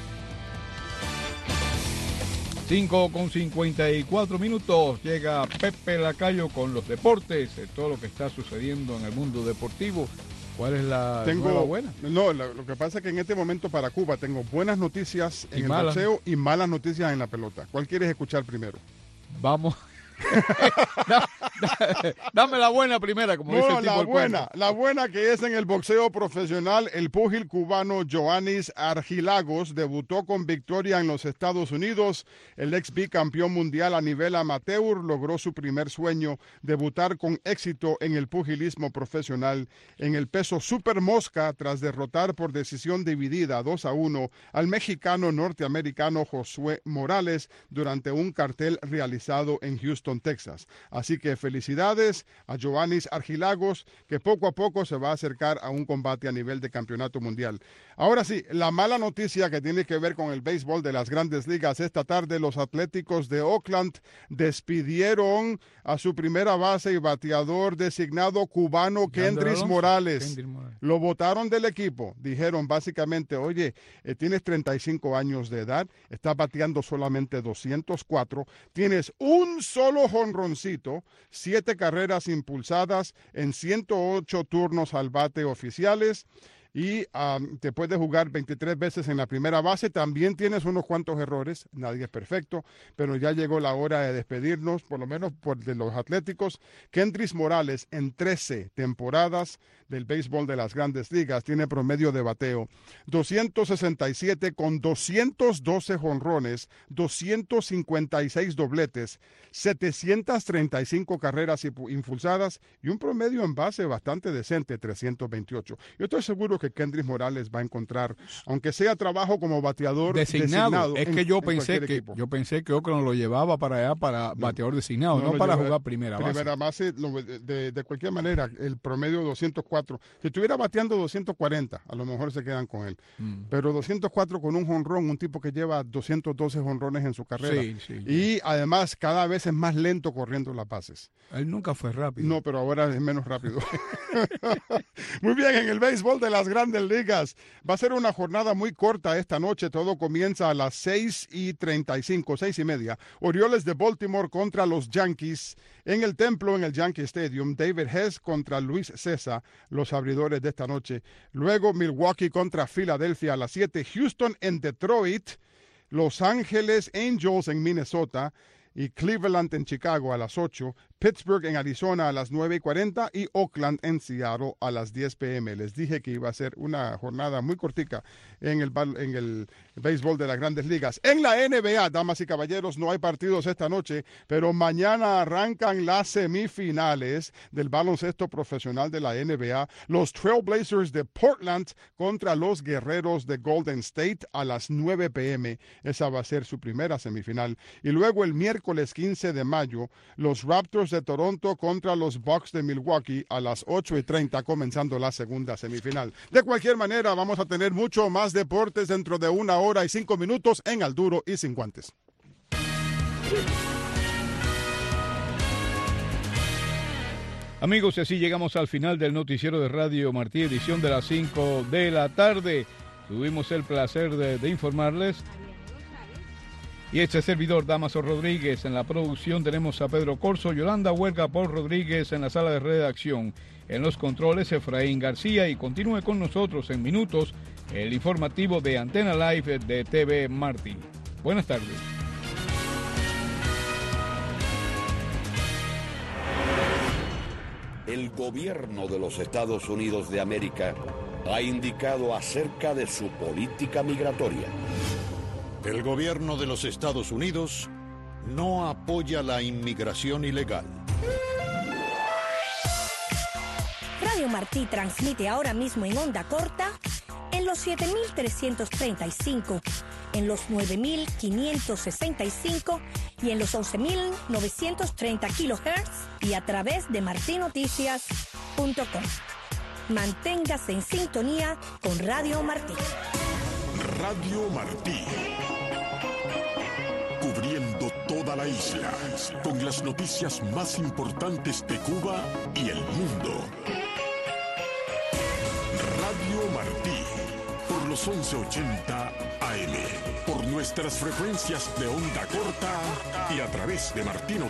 cinco con cincuenta y cuatro minutos, llega Pepe Lacayo con los deportes, todo lo que está sucediendo en el mundo deportivo. ¿Cuál es la tengo, nueva buena? No, lo, lo que pasa es que en este momento para Cuba tengo buenas noticias en y el malas. boxeo y malas noticias en la pelota. ¿Cuál quieres escuchar primero? Vamos. da, da, dame la buena primera, como no, dice el tipo la del buena, cuento. la buena que es en el boxeo profesional. El púgil cubano Joannis Argilagos debutó con victoria en los Estados Unidos. El ex bicampeón mundial a nivel amateur logró su primer sueño, debutar con éxito en el pugilismo profesional en el peso super mosca tras derrotar por decisión dividida dos a uno al mexicano norteamericano Josué Morales durante un cartel realizado en Houston, Texas. Así que felicidades a Joannis Argilagos, que poco a poco se va a acercar a un combate a nivel de campeonato mundial. Ahora sí, la mala noticia que tiene que ver con el béisbol de las Grandes Ligas. Esta tarde los Atléticos de Oakland despidieron a su primera base y bateador designado cubano Kendrys Morales. Kendrys Morales. Lo botaron del equipo. Dijeron básicamente, oye, eh, tienes treinta y cinco años de edad, estás bateando solamente doscientos cuatro, tienes un solo jonroncito, siete carreras impulsadas en ciento ocho turnos al bate oficiales y um, te puedes jugar veintitrés veces en la primera base. También tienes unos cuantos errores, nadie es perfecto, pero ya llegó la hora de despedirnos, por lo menos por de los Atléticos. Kendrys Morales en trece temporadas del béisbol de las Grandes Ligas tiene promedio de bateo doscientos sesenta y siete con doscientos doce jonrones, doscientos cincuenta y seis dobletes, setecientas treinta y cinco carreras impulsadas y un promedio en base bastante decente, trescientos veintiocho. Yo estoy seguro que Kendrys Morales va a encontrar, aunque sea trabajo como bateador designado. designado es en, que yo pensé que equipo. yo pensé que Oakland lo llevaba para allá para no, bateador designado, no, no para lleva, jugar primera base. Primera base, de, de, de cualquier manera, el promedio doscientos cuatro. Si estuviera bateando doscientos cuarenta, a lo mejor se quedan con él. Mm. Pero doscientos cuatro con un jonrón, un tipo que lleva doscientos doce jonrones en su carrera. Sí, sí, y sí. Además, cada vez es más lento corriendo las bases. Él nunca fue rápido. No, pero ahora es menos rápido. Muy bien, en el béisbol de las Grandes Ligas va a ser una jornada muy corta esta noche. Todo comienza a las seis y treinta y cinco, seis y media. Orioles de Baltimore contra los Yankees en el Templo, en el Yankee Stadium. David Hess contra Luis Cessa, los abridores de esta noche. Luego Milwaukee contra Filadelfia a las siete. Houston en Detroit. Los Ángeles Angels en Minnesota y Cleveland en Chicago a las ocho. Pittsburgh en Arizona a las nueve y cuarenta y Oakland en Seattle a las diez pe eme. Les dije que iba a ser una jornada muy cortica en el, en el béisbol de las Grandes Ligas. En la N B A, damas y caballeros, no hay partidos esta noche, pero mañana arrancan las semifinales del baloncesto profesional de la N B A. Los Trailblazers de Portland contra los Guerreros de Golden State a las nueve pe eme. Esa va a ser su primera semifinal. Y luego el miércoles quince de mayo, los Raptors de Toronto contra los Bucks de Milwaukee a las ocho y treinta, comenzando la segunda semifinal. De cualquier manera, vamos a tener mucho más deportes dentro de una hora y cinco minutos en Al Duro y Sin Guantes. Amigos, y así llegamos al final del noticiero de Radio Martí, edición de las cinco de la tarde. Tuvimos el placer de, de informarles Y este servidor, Damaso Rodríguez. En la producción tenemos a Pedro Corso, Yolanda Huerga, Paul Rodríguez en la sala de redacción. En los controles, Efraín García. Y continúe con nosotros en minutos el informativo de Antena Live de T V Martí. Buenas tardes. El gobierno de los Estados Unidos de América ha indicado acerca de su política migratoria. El gobierno de los Estados Unidos no apoya la inmigración ilegal. Radio Martí transmite ahora mismo en onda corta en los siete mil trescientos treinta y cinco, en los nueve mil quinientos sesenta y cinco y en los once mil novecientos treinta kilohertz y a través de marti noticias punto com. Manténgase en sintonía con Radio Martí. Radio Martí. Cubriendo toda la isla con las noticias más importantes de Cuba y el mundo. Radio Martí, por los once ochenta A M, por nuestras frecuencias de onda corta y a través de Martí